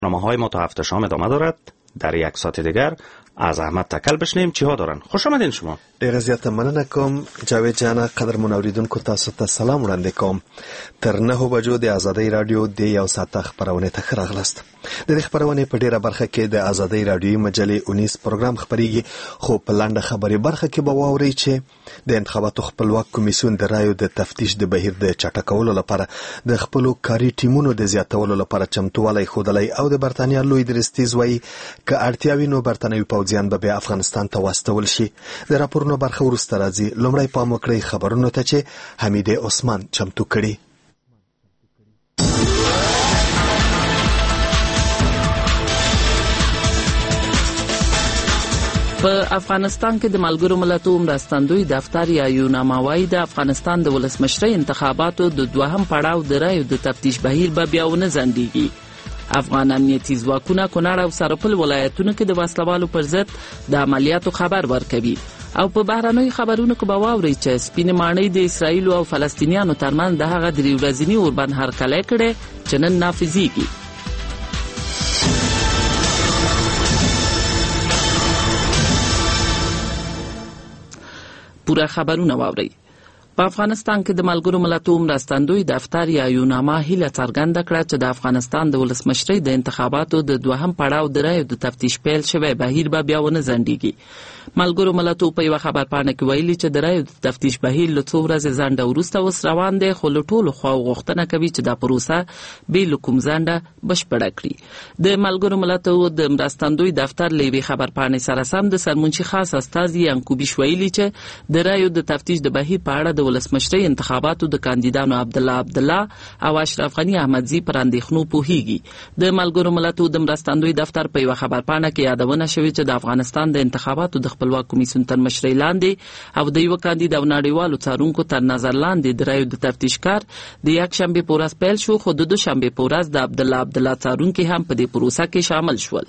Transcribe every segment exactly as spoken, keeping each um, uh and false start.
برنامه‌های ما تا هفته شام ادامه دارد. در یک ساعت دیگر از احمد تکل بشنیم چی ها دارن. خوش آمدین شما. ډیره زیاته مننه کوم جاوید جانا. قدرمن اوریدونکو تاسو ته سلام وړاندې کوم. تر نهو بجو د ازادۍ رادیو د یو ساعت خبرونه ته ښه راغلاست. د دې خبرونه په ډیره برخه کې د ازادۍ رادیو مجلې اونیس پروګرام خبريږي، خو په لاندې خبري برخه کې به واوري چې د انتخاباتو خپلواک کمیسیون د رایو د تفتیش د بهیر د چټکولو لپاره د خپلو کاري ټیمونو د زیاتولو لپاره چمتووالی ښودلی او د برتانیا لوی درستیز وایي که اړتیا وي نو برتانوي پوځیان به بیا افغانستان ته واستول شي. د راپورونو برخه وروسته راځي. لومړی پام وکړئ خبرونو ته چې حمیده عثمان چمتو کړي. په افغانستان کې د ملګرو ملتونو مرستندوی دفتر یا یوناماوای د افغانستان د ولسمشرۍ انتخاباتو د دوهم پړاو د رایو د تفتیش بهیر به بیا ونه ځنډیږي. افغان امنیتي ځواکونه کونړ او سرپل ولایتونو کې د وسلوالو پر ضد د عملیاتو خبر ورکوي. او په بهرنیو خبرونو کې به واورئ چې سپینې ماڼۍ د اسرایل او فلسطینیانو ترمنځ د هغه درې ورځني اوربند هرکلی کړی چې نن نافذیږي. پوره خبرونه واورئ. په افغانستان کې د ملګرو ملتونو مرستندوی دفتر یا یوناما هیله څرګنده کړه چې د افغانستان د ولسمشرۍ د انتخاباتو د دوهم پړاو د رایو د تفتیش پیل شوی بهیر به بیا ونه ځنډیږي. ملګرو ملتونو په یوه خبرپاڼه کې ویلي چې د رایو د تفتیش بهیر له څو ورځې ځنډه وروسته اوس روان دی، خو له ټولو خواو غوښتنه کوي چې دا پروسه بې له کوم ځنډه بشپړه کړي. د ملګرو ملتونو د مرستندوی دفتر له یوې خبرپاڼې سره سم د سرمنشي خاص استازي یانکوبیش ویلي چې د رایو د تفتیش د بهیر په اړه د ولسمشرۍ انتخاباتو د کاندیدانو عبدالله عبدالله او اشرف غنی احمدزي پر اندېښنو پوهیږي. د ملګرو ملتونو د مرستندوی دفتر په یوه خبرپاڼه کې یادونه شوې چې د افغانستان د انتخاباتو د خپلواک کمیسیون تر مشرۍ لاندې او د یو کاندید او نړیوالو څارونکو تر نظر لاندې د رایو د تفتیش کار د یک شنبې په ورځ پیل شو، خو د دوشنبې په ورځ د عبدالله عبدالله څارونکي هم په دې پروسه کې شامل شول.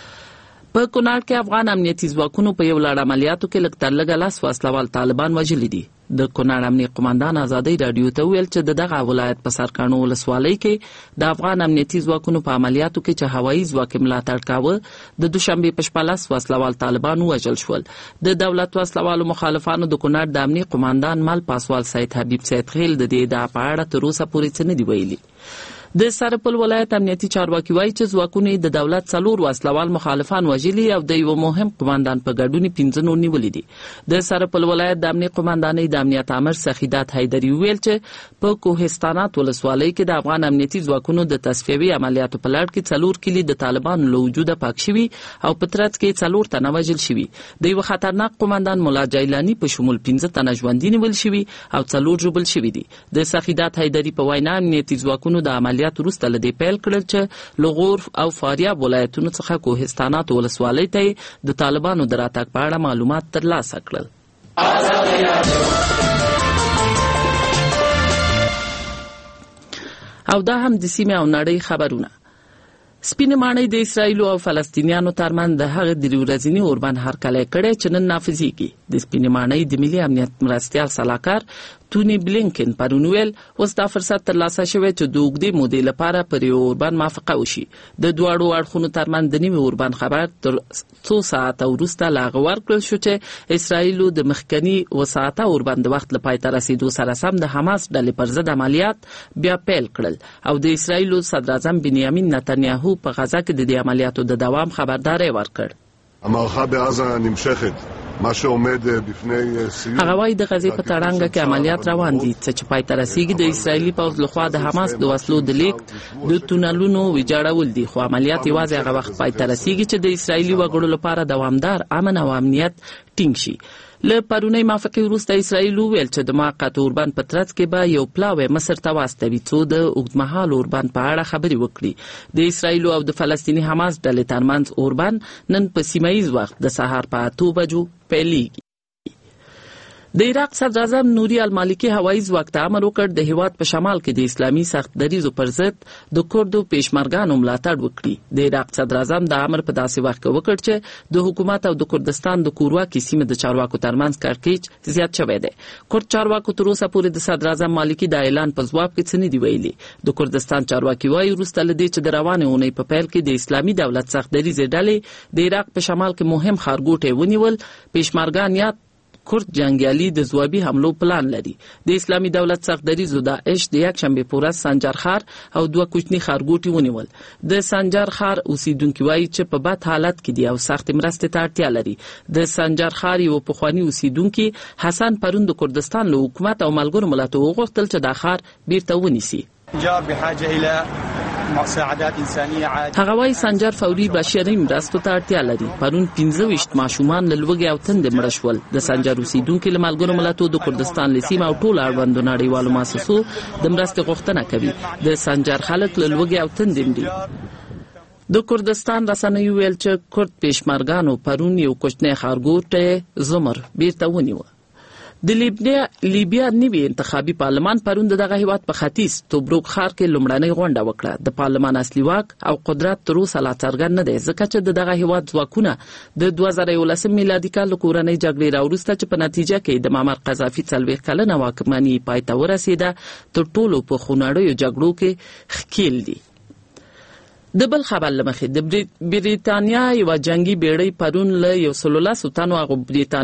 په کونړ کې افغان امنیتي ځواکونو په یو لړ عملیاتو کې لږ تر لږه لس وسلوال طالبان وژلي دي. د کونړ امنیتي قومندان ازادۍ رادیو ته ویل چې د دغه ولایت په سرکانو ولسوالۍ کې د افغان امنیتي ځواکونو په عملیاتو کې چې هوایي ځواک ملاتړ کاوه د دوشنبې په شپه لس وسلوال طالبان وژل شول. د دولت وسلوالو مخالفانو د کونړ د امنیتي قومندان مل پاسوال سید حبیب سید خیل د دې ادعا په اړه تر اوسه پورې څه نه دي ویلي. د سرپل ولایت امنیتي چارواکي وایي چې ځواکونه د دولت څلور وسلوال مخالفان وژلي او د یو مهم قومندان په ګډون پنځه نور نیولي دي. د سرپل ولایت د امنیتي قومندانۍ د امنیت امر سخیدات حیدري ویل چې په کوهستانات ولسوالۍ کې د افغان امنیتي ځواکونو د تصفیوي عملیاتو په لړ کې څلور کلی د طالبانو له وجوده پاک شوي او په ترڅ کې څلور تنه وژل شوي. د یو خطرناک قومندان مولا جیلانی په شمول پنځه تنه ژوندي نیول شوي او څلور ژوبل شوي دي. د سخیدات حیدري په وینا امنیتي ځواکونو د عملیات وروسته له دې پیل کړل چې له غور او فاریاب ولایتونو څخه کوهستانات ولسوالۍ ته د طالبانو د راتګ په اړه معلومات ترلاسه کړل. او دا هم د سیمې او نړۍ خبرونه. سپینې ماڼۍ د اسرایل او فلسطینیانو ترمنځ د هغه درې ورځني اوربند هرکلی کړی چې نن نافذیږي. د سپینې ماڼۍ د ملي امنیت مرستیال سلاکار تونی بلینکن پرون ویل اوس دا فرصت ترلاسه شوی چې د اوږدې مودې لپاره پر یو اوربند موافقه وشي. د دواړو اړخونو ترمنځ د نوي اوربند خبر تر څو ساعته وروسته لا هغه ورکړل شو چې اسرایل د مخکني اوه ساعته اوربند د وخت له پای ته رسېدو سره سم د حماس ډلې پر ضد عملیات بیا پیل کړل او د اسرایل صدر اعظم بنیامین نتنیاهو په غزه کې د دې عملیاتو د دوام خبرداری ورکړ. המערכה בעזה نمشخت ما شومد بفنی سیون هغه وايي د غزې په تړانګه کې عملیات روان دي چې پای ته رسیږي. د اسرایلی پوځ لخوا د حماس د وسلو د لیکت د تونلونو ویجاړول دي، خو عملیات یوازې هغه وخت پای ته رسیږي چې د اسرایلی وګړو لپاره دوامدار امن او امنیت ټینګ شي. له پرونی موافقې وروسته اسرایل وویل چې د موقت اوربند په ترڅ کې به یو پلاوی مصر ته واستوي څو د اوږدمهال اوربند په اړه خبرې وکړي. د اسرایل او د فلسطیني حماس ډلې ترمنځ اوربند نن په سیمه ییز وخت د سهار په اته بجو پیلېږي. د عراق صدر اعظم نوري المالکي هوایي ځواک ته امر وکړ د هیواد په شمال کې د اسلامي سخت دریزو پر ضد د کردو پېشمرګانو ملاتړ وکړي. د عراق صدر اعظم د امر په داسې وخت کې وکړ چې د حکومت او د کردستان د کورواکي سیمې د چارواکو ترمنځ کړکېچ زیات شوی دی. کورد چارواکو تر اوسه پورې د صدر اعظم مالکي د اعلان په ځواب کې څه نه دي ویلي. د کردستان چارواکي وایي وروسته له دې چې د روانې اونۍ په پیل کې د اسلامي دولت سخت دریزې ډلې د عراق په شمال کې مهم ښارګوټي ونیول، پېشمرګان یا کورد جنگیالي د ځوابي حملو پلان لري. د اسلامي دولت سخت دریزو داعش د یک شنبه په ورځ سنجر ښار او دوه کوچني ښارګوټي ونیول. د سنجر ښار اوسیدونکي وایي چې په بد حالت کې دي او سخت مرستې ته اړتیا لري. د سنجر ښار یو پخوانی اوسیدونکي حسن پرون د کردستان له حکومت او ملګرو ملتونو وغوښتل چې دا ښار بیرته ونیسي. هغه وايي سنجر فوري بشري مرستو ته اړتیا لري. پرون پنځه ویشت ماشومان له لوږې او تندې مړه شول. د سنجر اوسیدونکي له ملګرو ملتونو د کردستان له سیمې او ټولو اړوندو نړیوالو مؤسسو د مرستې غوښتنه کوي. د سنجر خلک له لوږې او تندې مري. د کردستان رسنیو ویل چې کورد پېشمرګانو پرون یو کوچنی ښارګوټی زمر بیرته ونیوه. د لیبیا لیبیا نوي انتخابي پارلمان پرون دغه هیواد په ختیځ توبروک ښار کې لومړنۍ غونډه وکړه. د پارلمان اصلي واک او قدرت تر اوسه لا څرګند نه دی ځکه چې د دغه هیواد ځواکونه د دوه زره یولسم میلادي کال له کورنۍ جګړې راوروسته چې په نتیجه کې د معمر قذافي څلوېښت کلنه واکمني پای ته ورسېده تر ټولو په خونړیو جګړو کې ښکېل دي. د بل خبر لمخې د بریتانیا یو جنگي بیړۍ پرون له یو سل لسو تنو هغو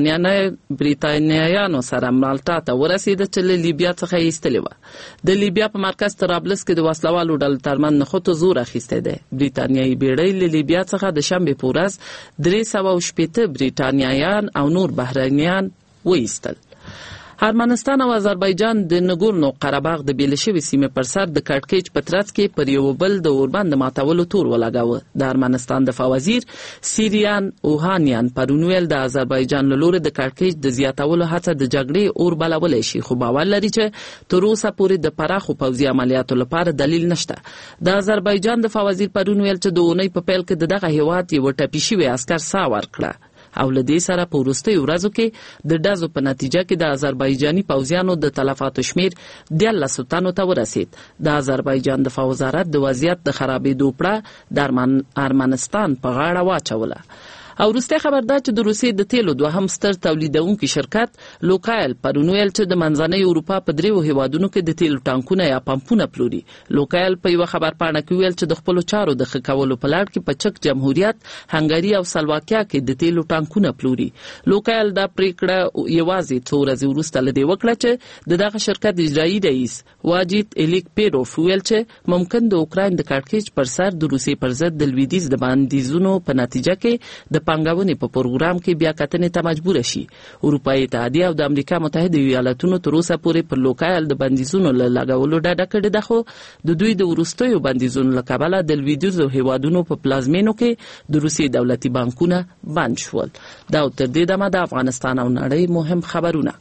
بریتانیایانو سره مالټا ته ورسېده چې له لیبیا څخه یې ایستلې وه. د لیبیا په مرکز طرابلس کې د وسلوالو ډلو ترمنځ نښتو زور اخیستی دی. بریتانیایي بیړۍ له لیبیا څخه د شنبې په ورځ درې سوه او شپېته بریتانیایان او نور بهرنیان وایستل. ارمنستان او آذربایجان د نګورنو قرهباغ د بیل شوي سیمې پر سر د کړکېچ په ترڅ کې پر یو بل د اوربند ماتولو تور ولګاوه. د ارمنستان دفاع وزیر سیریان اوهانیان پرون ویل د آذربایجان له لوري د کړکېچ د زیاتولو هڅه د جګړې اور بلولی شي، خو باور لري چې تر اوسه پورې د پراخو پوځي عملیاتو لپاره دلیل نشته. د آذربایجان دفاع وزیر پرون ویل چې د اونۍ په پیل کې د دغه هیواد یو ټپي شوی عسکر ساه ورکړه او له دې سره په وروستیو ورځو کې د ډزو په نتیجه کې د آذربایجاني پوځیانو د تلفاتو شمیر دیارلسو تنو ته ورسید. د آذربایجان دفاع وزارت د وضعیت د خرابېدو پړه د ارمنستان په غاړه واچوله. او وروستی خبر دا چې د روسیې د تیلو دوهم ستر تولیدونکي شرکت لوکایل پرون ویل چې د منځنۍ اروپا په دریو هیوادونو کې د تیلو ټانکونه یا پمپونه پلوري. لوکایل په یوه خبرپاڼه کې ویل چې د خپلو چارو د ښه کولو په لړ کې په چک جمهوریت، هنګري او سلواکیا کې د تیلو ټانکونه پلوري. لوکایل دا پریکړه یوازې څو ورځې وروسته له دې وکړه چې د دغه شرکت اجرایي رئیس واجد الیک پیروف ویل چې ممکن د اوکراین د کړکېچ پر سر د روسیې پر ضد د لویدیځ د بندیزونو په نتیجه کې د پانګونې په پروګرام کې بیا کتنې ته مجبور شي. اروپایي اتحادیه او د امریکا متحده ایالاتونو تر اوسه پورې پر لوکایل د بندیزونو له لګولو ډډه کړې ده، خو د دوی د وروستیو بندیزونو له کبله د لویدیځو هیوادونو په پلازمینو کې د روسیې دولتي بانکونه بند شول. دا تر دې دمه د افغانستان او نړۍ مهم خبرونه.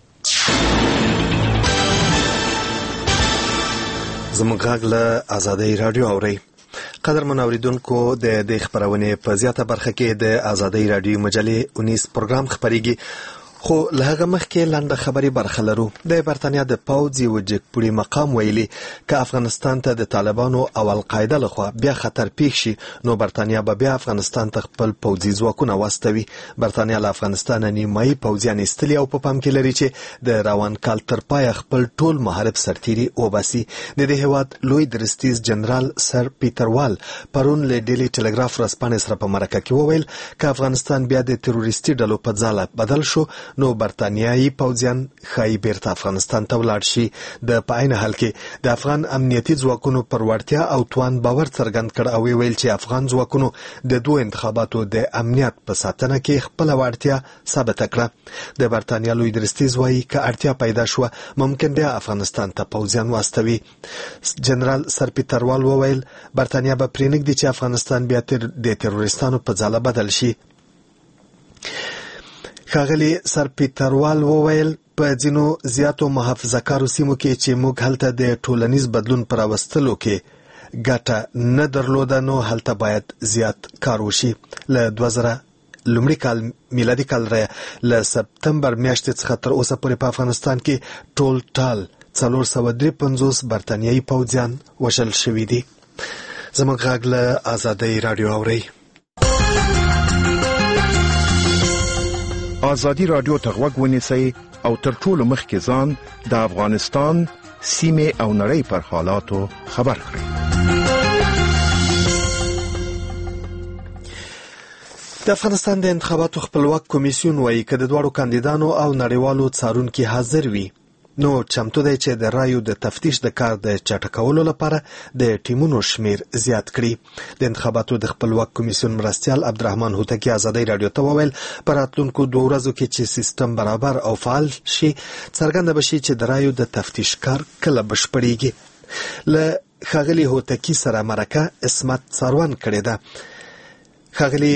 زموږ غږ له آزادۍ راډیو اورئ. قدرمن اوریدونکو، د دې خبرونې په زیاته برخه کې د آزادۍ راډیو مجلې اونیس پروګرام خبريږي، خو له هغه مخکې لنډه خبري برخه لرو. د برتانیا د پوځ یو جګپوړي مقام ویلي که افغانستان ته د طالبانو او القاعده لخوا بیا خطر پیښ شي نو برتانیا به بیا افغانستان ته خپل پوځي ځواکونه واستوي. برتانیا له افغانستان نیمایي پوځیان ایستلي او په پام کې لري چې د روان کال تر پایه خپل ټول محارب سرتیري وباسي. د دې هیواد لوی درستیز جنرال سر پیټر وال پرون له ډیلی ټلګراف ورځپاڼې سره په مرکه کې وویل که افغانستان بیا د تروریستي ډلو په ځاله بدل شو نو برتانیایي پوځیان ښایي بیرته افغانستان ته ولاړ شي. د په عین حال کې د افغان امنیتي ځواکونو پر وړتیا او توان باور څرګند کړ او ویل چې افغان ځواکونو د دوه انتخاباتو د امنیت په ساتنه کې خپل وړتیا ثابت کړه. د برتانیا لوی درستیز وایي که اړتیا پیدا شوه ممکن بیا افغانستان ته پوځیان واستوي. جنرال سر پیټر وال وویل برتانیا به پرېنږدي چې افغانستان بیا د تروریستانو په ځاله بدل شي. ښاغلي سر پیټر وال وویل په ځینو زیاتو محافظه‌کارو سیمو کې چې موږ هلته د ټولنیز بدلون پر راوستلو کې ګټه نه درلوده نو هلته باید زیات کار وشي. له دوه زره لومړي کال میلادي کال له سپتمبر میاشتې څخه تر اوسه پورې په افغانستان کې ټول ټال څلور سوه درې پنځوس برتانیایي پوځیان وژل شوي دي. زموږ غږ له آزادۍ راډیو اورئ. آزادي راډیو ته غوږ ونیسئ او تر ټولو مخکې ځان د افغانستان سیمې او نړۍ پر حالاتو خبر کړئ. د افغانستان د انتخاباتو خپلواک کمیسیون وایي که د دواړو کاندیدانو او نړیوالو څارونکي حاضر وي نو چمتو دی چې د رایو د تفتیش د کار د چټکولو لپاره د ټیمونو شمیر زیات کړي. د انتخاباتو د خپلواک کمیسیون مرستیال عبدالرحمن هوتکی آزادۍ راډیو ته وویل په راتلونکو دوه ورځو کې چې سیستم برابر او فعال شي څرګنده به شي چې د رایو د تفتیش کار کله بشپړیږي. له ښاغلي هوتکی سره مرکه اسمت څاروان کړې ده. ښاغلي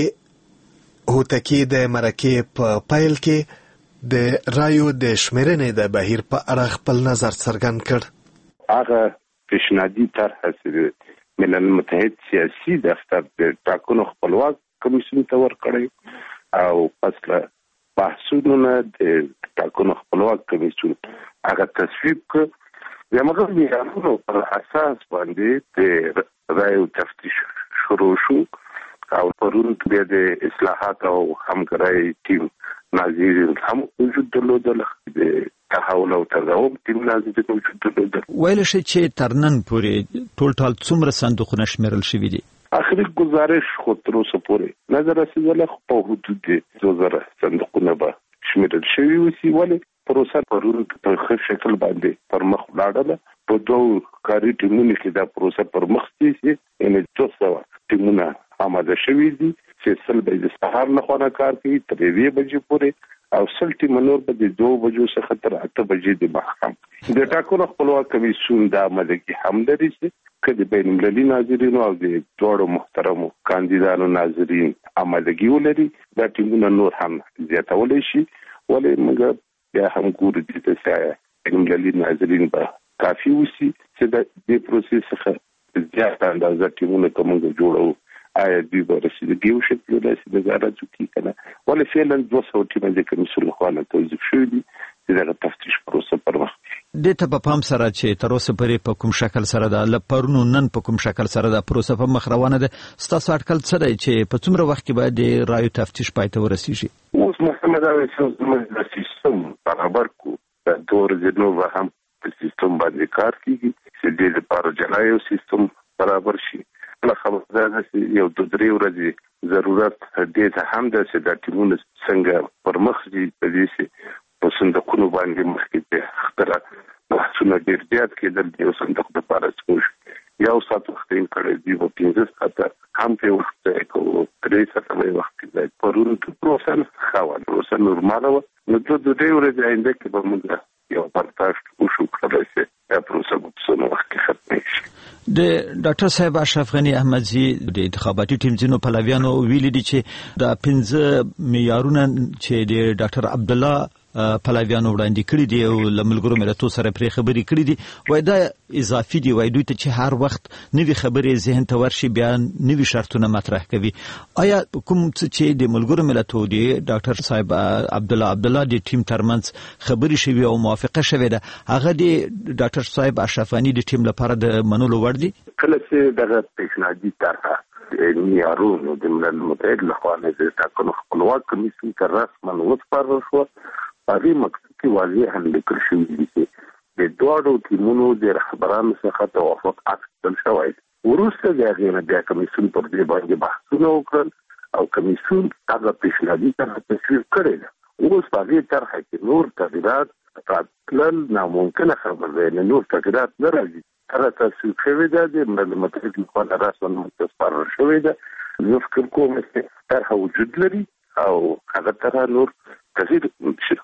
هوتکی د مرکې په پیل کې د رایو د شمیرنې د بهیر په اړه خپل نظر څرګند کړ. هغه پیشنهادي طرح چې ملل متحد سیاسي دفتر د ټاکنو خپلواک کمیسیون ته ورکړی او پس له بحثونو نه د ټاکنو خپلواک کمیسیون هغه تصویب کړ. د هغه معیارونو پر اساس باندې د رایو تفتیش شروع شو او پرون بیا د اصلاحات او همکارۍ ټیم ناظرین هم وجود درلودل. د تحول او تداوم ټیم ناظرین وجود درلودل. ویل شي چې تر نن پورې ټول ټال څومره صندوقونه شمیرل شوي دي؟ اخري گزارش خو تر اوسه پورې نظر رسیدله په حدود د دوه زره صندوقونه به شمیرل شوي وي، ولې پروسه پرون په ښه شکل باندې پر مخ لاړله. په دوه کاري ټیمونو کې دا پروسه پر مخ ځي، یعنې دوه سوه ټیمونه آماده شوي دي چې سل به د سهار له خوا کار کوي تر یوې بجې پورې او سل ټیمه نور به د دوه بجو څخه تر اته بجې د ماښام. د ټاکنو خپلواک کمیسیون دا آمادګي هم لري چې که د بین المللي ناظرینو او د دواړو محترمو کاندیدانو ناظرین آمادګي ولري دا ټیمونه نور هم زیاتولی شي، ولې موږ بیا هم ګورو دې ته چې بین المللي ناظرین به کافي وسي چې د دې پروسې څخه زیاته اندازه ټیمونه که موږ جوړو آیا دوی به رسیدګي وشي داسې نظارت وکړي که نه، ولې فعلا دوه سوه ټیمه د کمیسیون لخوا نه توظیف شوي دي چې دغه تفتیش پروسه پر مخ وي. دې ته په پام سره چې تر اوسه پورې په کوم شکل سره ده، له پرونو نن په کوم شکل سره ده پروسه په مخ روانه ده، ستاسو اټکل څه دی چې په څومره وخت کې باید د رایو تفتیش پای ته ورسیږي؟ اوس مهمه دا ده چې زموږ د سیستم برابر کړو، د دوه ورځې نور به هم په سیستم باندې کار کېږي چې دې لپاره جلا یو سیستم برابر شي. له خبردار چې یو دوه درې ورځې ضرورت دې ته هم ده چې دا ټیمونه څنګه پر مخ ځي، په دې چې په صندوقونو باندې مخکې د اختراع بحثونه ډېر زیات کېدل. د یو صندوق دپاره څه یو ساعت وخت یې کړی دي، په پنځه ساعته هم پرې وخت ځای کوو، درې ساعته به یې وخت ځای. پرون پروسه ښه وه، پروسه نورماله وه. نو دوه درې ورځې آینده کې به موږ یو برداشت وشو کړلی چې دا پروسه به په څونه وخت کې ختمه شي. د ډاکټر صاحب اشرف غني احمدزي د انتخاباتي ټیم ځینو پلویانو ویلي دي چې دا پنځه معیارونه چې د ډاکټر عبدالله پلویانو وړاندې کړي دي او له ملګرو ملتونو سره پرې خبرې کړي دي، وایي دا اضافي دي، وایي دوی ته چې هر وخت نوي خبرې ذهن ته ورشي بیا نوي شرطونه مطرح کوي. آیا کوم څه چې د ملګرو ملتونو د ډاکټر صاحب عبدالله عبدالله د ټیم ترمنځ خبرې شوي او موافقه شوې ده، هغه د ډاکټر صاحب اشرف غني د ټیم لپاره د منلو وړ دي؟ کله چې دغه پیشنهادي طرحه معیارونو د ملل متحد لخوا د ټاکنو خپلواک کمیسیون ته رسما وسپارل شوه، هغې مقصد کې واضحا لیکل شوي دي چې د دواړو ټیمونو د رهبرانو څخه توافق اخیستل شوی دی. وروسته د هغې نه بیا کمیسیون پر دې باندې بحثونه وکړل او کمیسیون هغه پیشنهادي طرحه تصویب کړې ده. اوس په هغې طرحه کې نور تغیرات راتلل ناممکنه خبره ده، یعنې نور تغیرات نه راځي. طرحه تصویب شوې ده، د ملل متحد لخوا رسما موږ ته سپارل شوې ده. زه فکر کوم چې طرحه وجود لري او هغه طرحه نور تغییر شي.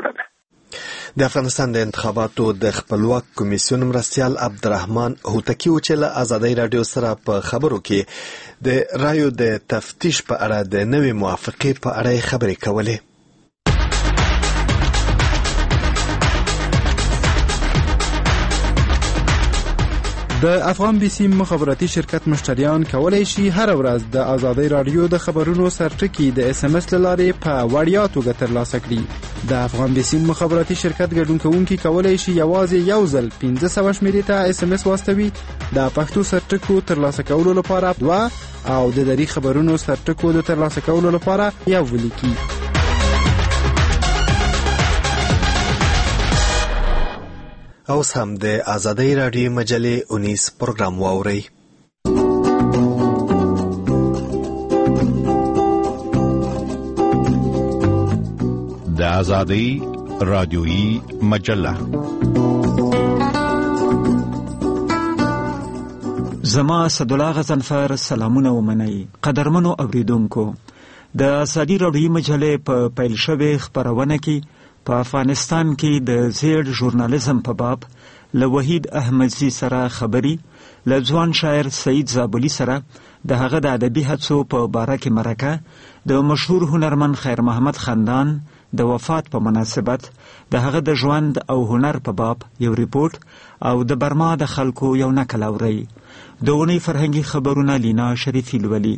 د افغانستان د انتخاباتو د خپلواک کمیسیون مرستیال عبدالرحمن هوتکی و چې له آزادۍ راډیو سره په خبرو کې د رایو د تفتیش په اړه د نوې موافقې په اړه خبرې کولې. د افغان بیسیم مخابراتي شرکت مشتریان کولای شي هر ورځ د آزادۍ رادیو د خبرونو سرټکی د اس ام اس لارې په وړیا توګه ترلاسه کړي. د افغان بیسیم مخابراتي شرکت ګډون کوونکي کولای شي یوازې یو ځل پنځه سوه شمیرې ته اس ام اس واستوي. د پښتو سرټکو ترلاسه کولو لپاره دوه او د دری خبرونو سرټکو د ترلاسه کولو لپاره یو ولیکي. اوس هم د آزادۍ رادیو مجلې اونیس پروګرام واورئ. د آزادۍ رادیویی مجله. زما اسدالله غضنفر سلامونه ومنئ. قدرمنو اوریدونکو، د آزادۍ رادیویی مجلې په پیل شوې خپرونه کې په افغانستان کې د زیړ ژورنالیزم په باب له وحید احمدزي سره خبري، له ځوان شاعر سعید زابلي سره د هغه د ادبي هڅو په باره کې مرکه، د مشهور هنرمند خیر محمد خندان د وفات په مناسبت د هغه د ژوند او هنر په باب یو ریپورت او د برما د خلکو یو نقل اورئ. د اونۍ فرهنګي خبرونه لینا شریفي لولي.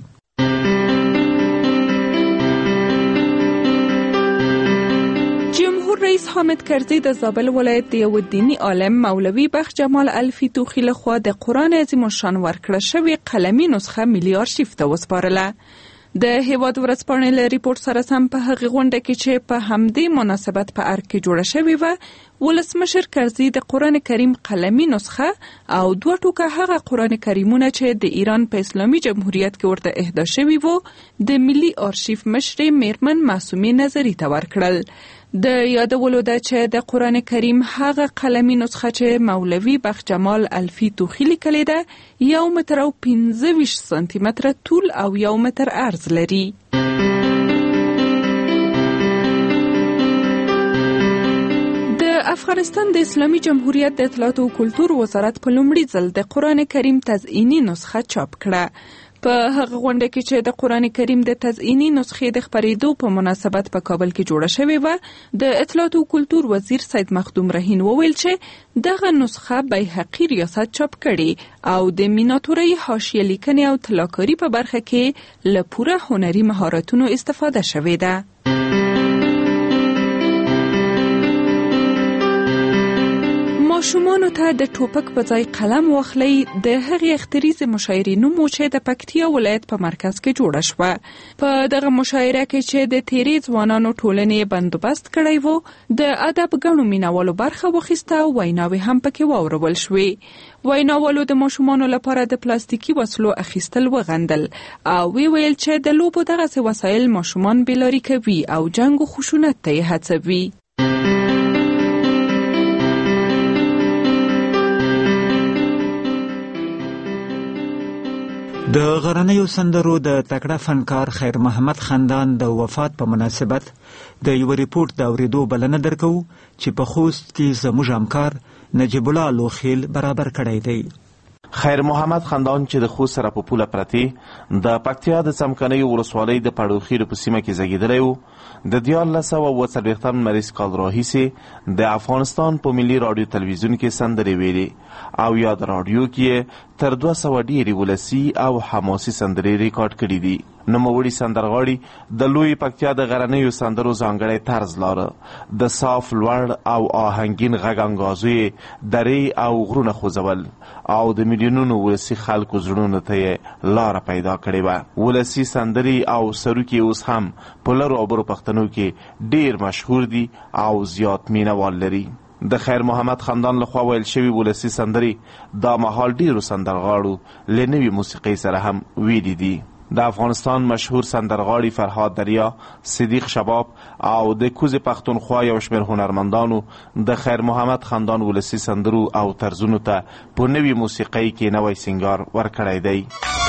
رئیس حامد کرزی د زابل ولایت د یو دینی عالم مولوی بخش جمال الفی توخی لخوا د قرآن عظیم الشان ورکړه شوی قلمي نسخه ملي آرشیف ته وسپارله. د هیواد ورځپاڼې له ریپورت سره سم په هغې غونډه کې چې په همدې مناسبت په ارګ کې جوړه شوې وه، ولسمشر کرزي د قرآن کریم قلمي نسخه او دوه ټوکه هغه قرآن کریمونه چې د ایران په اسلامي جمهوریت کې ورته اهدا شوي وو د ملي آرشیف مشرې میرمن معصومې نظري ته ورکړل. د یادولو ده چې د قرآن کریم هغه قلمي نسخه چې مولوی بخش جمال الفی توخی لیکلې ده یو متر او پنځه ویشت سانتي متره طول او یو متر عرض لري. د افغانستان د اسلامي جمهوریت د اطلاعات او کلتور وزارت په لومړي ځل د قرآن کریم تزئینی نسخه چاپ کړه. په هغه غونډه کې چې د قرآن کریم د تزئینی نسخې د خپرېدو په مناسبت په کابل کې جوړه شوې وه، د اطلاعات او کلتور وزیر سید مخدوم رهین وویل چې دغه نسخه بیهقي ریاست چاپ کړي او د میناتورۍ حاشیه لیکنې او طلاکاري په برخه کې له پوره هنري مهارتونو استفاده شوې ده. ماشومانو ته د ټوپک په ځای قلم واخلئ د هغې اختریزې مشاعرې نوم و چې د پکتیا ولایت په مرکز کې جوړه شوه. په دغه مشاعره کې چې د تیرې ځوانانو ټولنې بندوبست کړی و، د ادب ګڼو مینوالو برخه واخیسته او ویناوې هم پکې واورول شوې. ویناوالو د ماشومانو لپاره د پلاستیکي وسلو اخیستل وغندل او وی ویل چې د لوبو دغسې وسایل ماشومان بېلارې کوي او جنګ و خشونت ته یې هڅوي. د غرنیو سندرو د تکړه فنکار خیر محمد خندان د وفات په مناسبت د یو ریپورت د اوریدو بلنه درکو چې په خوست کې زموږ همکار نجیب الله لوخیل برابر کړی دی. خیر محمد خندان چې د خوست سره په پوله پرتی د پکتیا د څمکنیو ولسوالۍ د پړوخیرو په سیمه کې زیږیدلی و. د دیارلس سوه اوه څلوېښتم لمریز کال راهیسې د افغانستان په ملي راډیو تلویزیون کې سندرې ویلې او یا د راډیو کې تر دوه سوه ډېرې ولسي او حماسي سندرې ریکارډ کړي دي. نوموړي سندرغاړي د لوی پکتیا د غرنیو سندرو ځانګړی طرز لاره، د صاف لوړ او آهنګین غږ انګازو یې درې او غرونه خوځول او د میلیونونو ولسي خلکو زړونو ته یې لاره پیدا کړې وه. ولسي سندرې او سروکي اوس هم په لرو او برو پښتنو کې ډېر مشهور دي او زیات مینوال لري. د خیر محمد خندان لخوا ویل شوي ولسي سندرې دا مهال ډېرو سندرغاړو له نوي موسیقۍ سره هم ویلي دي. د افغانستان مشهور سندرغاړي فرهاد دریا، صدیق شباب او د کوزې پښتونخوا یو شمېر هنرمندانو د خیر محمد خندان ولسي سندرو او طرزونو ته په نوي موسیقۍ کې نوی سینګار ورکړی دی.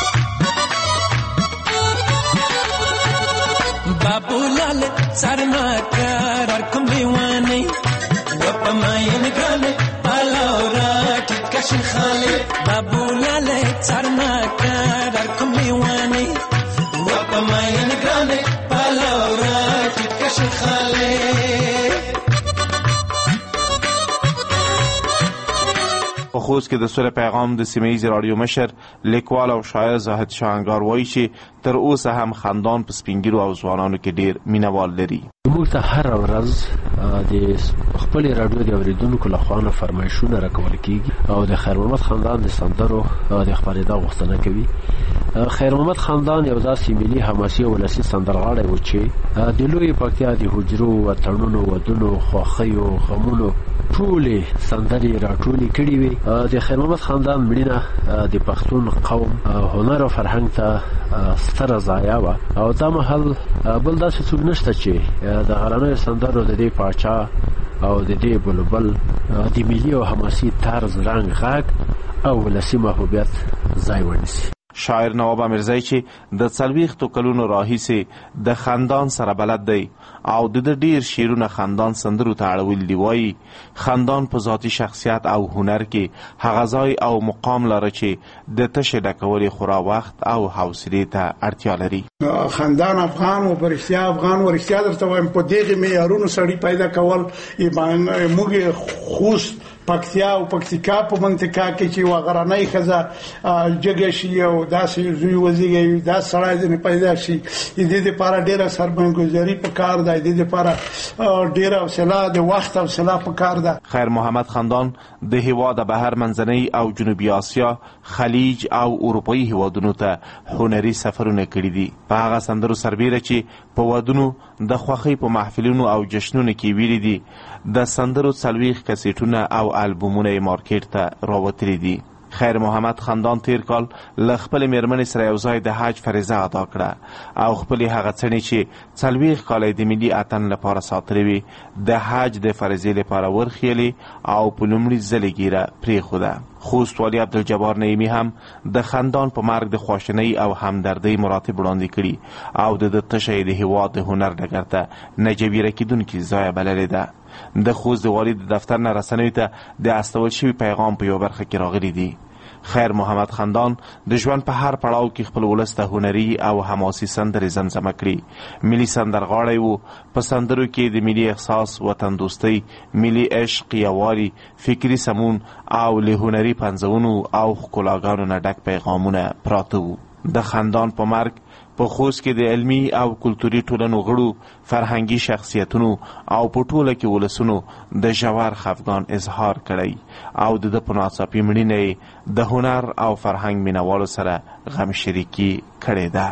بابولال سرناکر ارکم لیوانی وپماین گرانه پالاورا کشن خاله بابولال سرناکر ارکم لیوانی وپماین گرانه پالاورا کشن خاله. په خوست کې د سولې پیغام د سیمه ییز رادیو مشر لیکوال او شاعر زاهد شاهنګار وایي چې تر اوسه هم خندان په سپینګیرو او ځوانانو کې ډیر مینوال لري. موږ ته هر ورځ د خپل رادیو د اوریدونکو له خوا فرمایشونه راکول کیږي او د خیر محمد خاندان د سندرو د خبرېدا غوښتنه کوي. خیر محمد خاندان یو داسې ملي حماسي او ولسي سندرغاړی و چې د لوی پکتیا د حجرو وطنونو ودونو خوښیو غمونو ټولې سندرې راټولې کړې وي. د خیر محمد خاندان مړینه د پښتون قوم هنر او فرهنګ ته ستره ضایعه وه او دا مهال بل داسې څوک نشته چې د غرانیو سندرو د دې پاچا او د دې بلبل د ملي او حماسي طرز رنګ غږ او ولسي محبوبیت ځای ونیسي. شاعر نواب امیرزی چې د څلوېښتو کلونو راهیسې د خاندان سره بلد دی او د ډیر شعرونه خاندان سندرو ته اړولي دي، وایي خاندان په ذاتي شخصیت او هنر کې هغه ځای او مقام لري چې د تشې ډکولې خورا وخت او حوصلې ته اړتیا لري. خاندان افغان او پرشتیا افغان ورشتیا درته وایم په دغه معیارونو سړی پیدا کول موږ خوست پکتیا او پکتیکا په منطقه کې چې وغرانای خزه جګه شي او داسې زوی وزیږي دا سړی دې پیدا شي د دې لپاره ډیره سرمایه‌ګذاري په کار ده، د دې لپاره ډیره حوصله د وخت او حوصله په کار ده. خیر محمد خاندان د هیواد بهر منځنۍ او جنوبي اسیا، خلیج او اروپایي هیوادونو ته هنري سفرونه کړي دي. په هغه سندرو سربیره چې په ودونو د خوښۍ په محفلونو او جشنونو کې ویلي دي، د سندرو څلوېښت کسیټونه او البومونه یې مارکیټ ته راوتلي دي. خیر محمد خاندان تیر کال له خپل میرمنې سره یو ځای د حج فریضه ادا کړه او خپل هغه څڼې چې څلوېښت کاله د ملي اتن لپاره ساتلې وي د حج د فریضې لپاره ورخیلې او په لومړي ځل یې ږیره پرېښوده. خوست والي عبدالجبار نعیمي هم د خاندان په مرګ د خواشینۍ او همدردۍ مراتب وړاندې کړي او د ده تشه د هېواد د هنر ډګر ته نجبیره کېدونکي ځایه بللې ده. د خوست د والي د دفتر نه رسنیو ته د استول شوي پیغام په یوه برخه کې راغلی دی. خیر محمد خاندان د ژوند په هر پړاو کې خپل ولس ته هنري او حماسي سندرې زمزمه کړي. ملي سندرغاړی و، په سندرو کې د ملي احساس، وطن دوستۍ، ملي عشق، یووالي، فکري سمون او له هنري پنځونو او ښکلاګانو نه ډک پیغامونه پراته وو. د خاندان په مرګ په خوست کې د علمي او کلتوري ټولنو غړو، فرهنګي شخصیتونو او په ټوله کې ولسونو د ژور خفګان اظهار کړی او د ده په ناڅاپي مړینه د هنر او فرهنګ مینوالو سره غم شریکي کړې ده.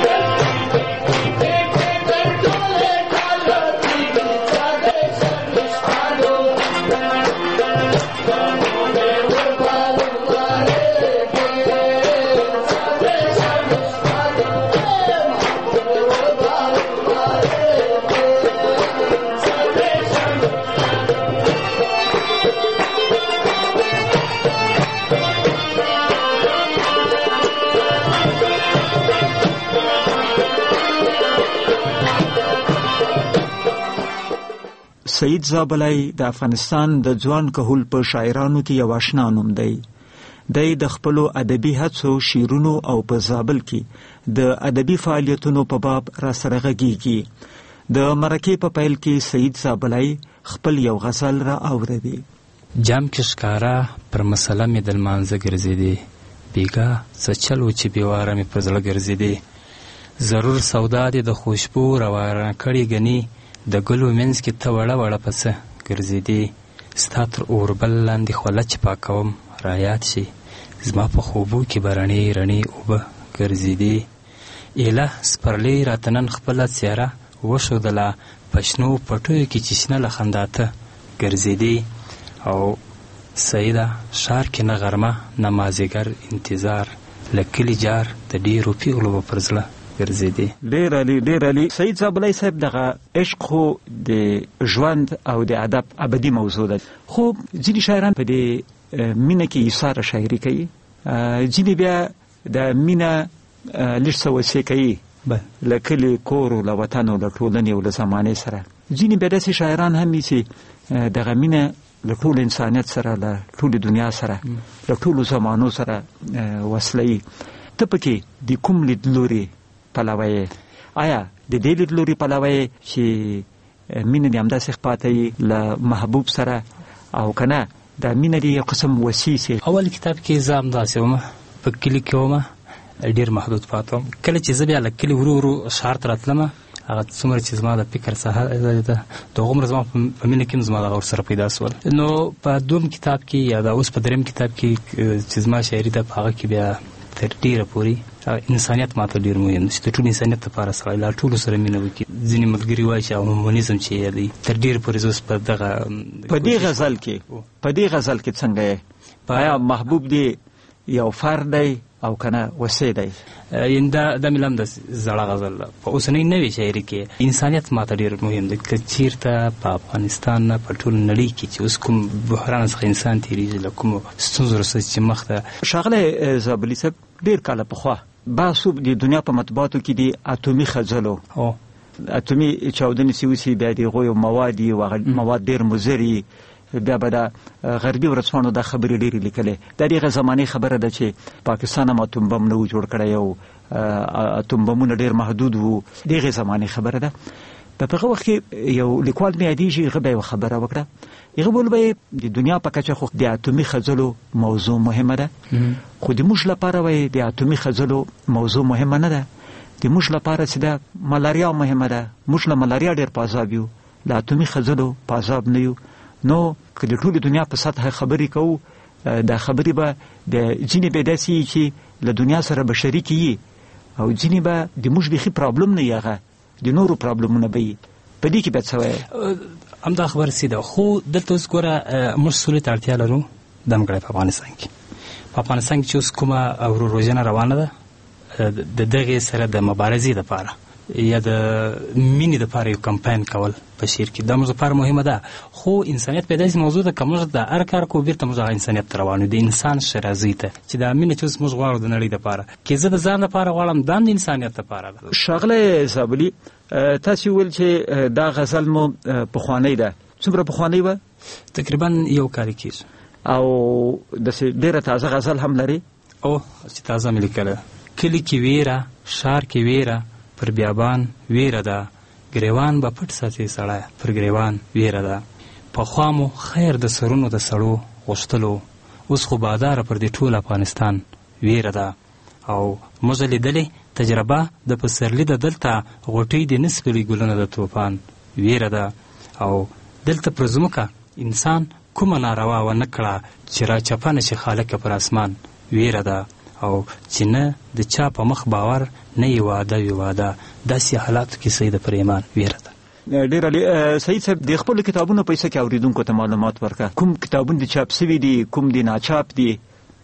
سید زابلای د افغانستان د ځوان کهول په شاعرانو کې یو آشنا نوم دی. دی د خپلو ادبي هڅو، شعرونو او په زابل کې د ادبي فعالیتونو په باب را سره غږیږي. د مرکې په پیل کې سید زابلای خپل یو غزل را اوریدي. جام کې ښکارا پر مسله مې د لمانځه ګرځېدې، بیګا څه چل و چې بېواره مې په زړه ګرځېدې. ضرور سودا دې د خوشبو روانه کړې ګنې، د ګلو منځ کې ته وړه وړه پسه ګرځېدې. ستا تر اوربل لاندې خوله چې پاکوم رایاد شي، زما په خوبو کې به رڼې رڼې اوبه ګرځېدې. ایله سپرلۍ راته نن خپله څېره وښودله، په شنو پټیو کې چې شنه له خندا ته ګرځېدې. او سیده ښار کې نه غرمه نه مازدیګر انتظار، له کلي جار د ډېرو پیغلو به پر زړه ګرځېدې. ډېر علي ډېر علي. سید زابلای صاحب دغه عشق خو د ژوند او د ادب ابدي موضوع ده، خو ځینې شاعران په دې مینه کې ایثاره شاعري کوي، ځینې بیا د مینه لږ څه وصیې کوي له کلي کور او له وطن او له ټولنې او له زمانې سره. ځینې بیا داسې شاعران هم وي چې دغه مینه له ټول انسانیت سره، له ټولې دنیا سره، له ټولو زمانو سره وصلوي. ته پکې د کوم لیدلوري پلوی؟ آیا د دې لیدلوري پلوی چې مینه دې همداسې خپاته وي له محبوب سره، او که نه د مینه دی یو قسم وسیسه. اول کتاب کې زام داسې ومه په کلی کې ومه ډیر محدود پاتم. کله چې زه بیا له کلي ورو ورو ښار ته راتلمه هغه څومره چې زما د فکر څخه ده د هغومره زما په مینه کې زما دغه ورسره پیدا سول. نو په دوم کتاب کې یا د اوس په دریم کتاب کې چې زما شاعري ده په هغه کې بیا تر ډیره پورې انسانیت ماته ډیر مهم دی چې د ټول انسانیت لپاره سړی لا ټولو سره مینه وکړي. ځینې ملګري وایي چې هومونیزم چې دی تر ډیره پورې زه په دغه په دې غزل کې په دې غزل کې څنګه یې آیا محبوب دی یو فرد دی او کنه وسه دی؟ یعنې دا د ملم د زړه غزل په اوسنۍ نوې شاعري کې انسانیت ماته ډېر مهم دی. که چېرته په افغانستان نه په ټول نړۍ کې چې اوس کوم بحران څخه انسان تېرېږي له کومو ستونزو وروسته چې مخ ته ښاغلی زابلي صاحب ډېر کاله پخوا بحث د دنیا په مطبوعاتو کې د اتومي خځلو اتومي چاودنې چې اوسي بیا د هغوی مواد دي مواد ډېر مضر بیا به د غربي ورځپاڼو دا خبرې ډېرې لیکلې. د دغه زمانې خبره ده چې پاکستان هم اتوم بم نه و جوړ کړی او اتوم بمونه ډېر محدود وو. دغه زمانې خبره ده. په هغه وخت کې یو لیکوال مې یادېږي هغه به یې خبره وکړه هغه بول به د دنیا په کچه خو د اتومي خځلو موضوع مهمه ده خو د موږ لپاره وایي د اتومي خځلو موضوع مهمه نه ده. د موږ لپاره چې ده ملاریا مهمه ده. موږ له ملاریا ډېر په عذاب یو له اتومي خځلو په عذاب نه یو. نو که د ټولې دنیا په سطح خبرې کوو دا خبرې به د ځینې به داسې چې له دنیا سره به شریک یي او ځینې به د موږ بیخي پرابلم نه یي هغه د نورو پرابلمونه به یي. په دې کې باید څه وایي؟ همدا خبره سیده خو دلته اوس ګوره موږ سولې ته اړتیا لرو دمګړی په افغانستان کې. په افغانستان کې چې اوس کومه ورورژنه روانه ده د دغې سره د مبارزې دپاره یا د مینې دپاره یو کمپاین کول په شعر کې دا موږ لپاره مهمه ده. خو انسانیت په داسې موضوع ده که موږ د هر کار کوو بیرته موږ هغه انسانیت ته روان یو د انسان شرازۍ ته چې دا مینه چې اوس موږ غواړو د نړۍ دپاره که زه د ځان لپاره غواړم دا هم د انسانیت دپاره ده. ښاغلی زابلي تاسې وویل چې دا غزل مو پخوانی ده. څومره پخوانی وه؟ تقریبا یو کال کېږي. او داسې ډېره تازه غزل هم لري؟ او چې تازه مې لیکله کلي کې ویره ښار کې ویره پر بیابان ویره ده ګریوان به پټ ساتي سړی پر ګریوان ویره ده. پخوا مو خیر د سرونو د سړو غوښتلو اوس خو باداره پر دې ټول افغانستان ویره ده. او موږ لیدلې تجربه د پسرلي د دلته غوټۍ د نسپلي ګلونه د طوفان ویره ده. او دلته پر ځمکه انسان کومه ناروا ونه کړه چې را چپه نه شي خالقه پر اسمان ویره ده. او چې نه د چا په مخ باور نه یې واده وي واده داسې حالاتو کې سید پر ایمان ویره ده. ډېر علي سعید صاحب د خپلو کتابونو په حصه کې اورېدونکو ته معلومات ورکړه. کوم کتابونه د چاپ سوي دي کوم د ناچاپ دي؟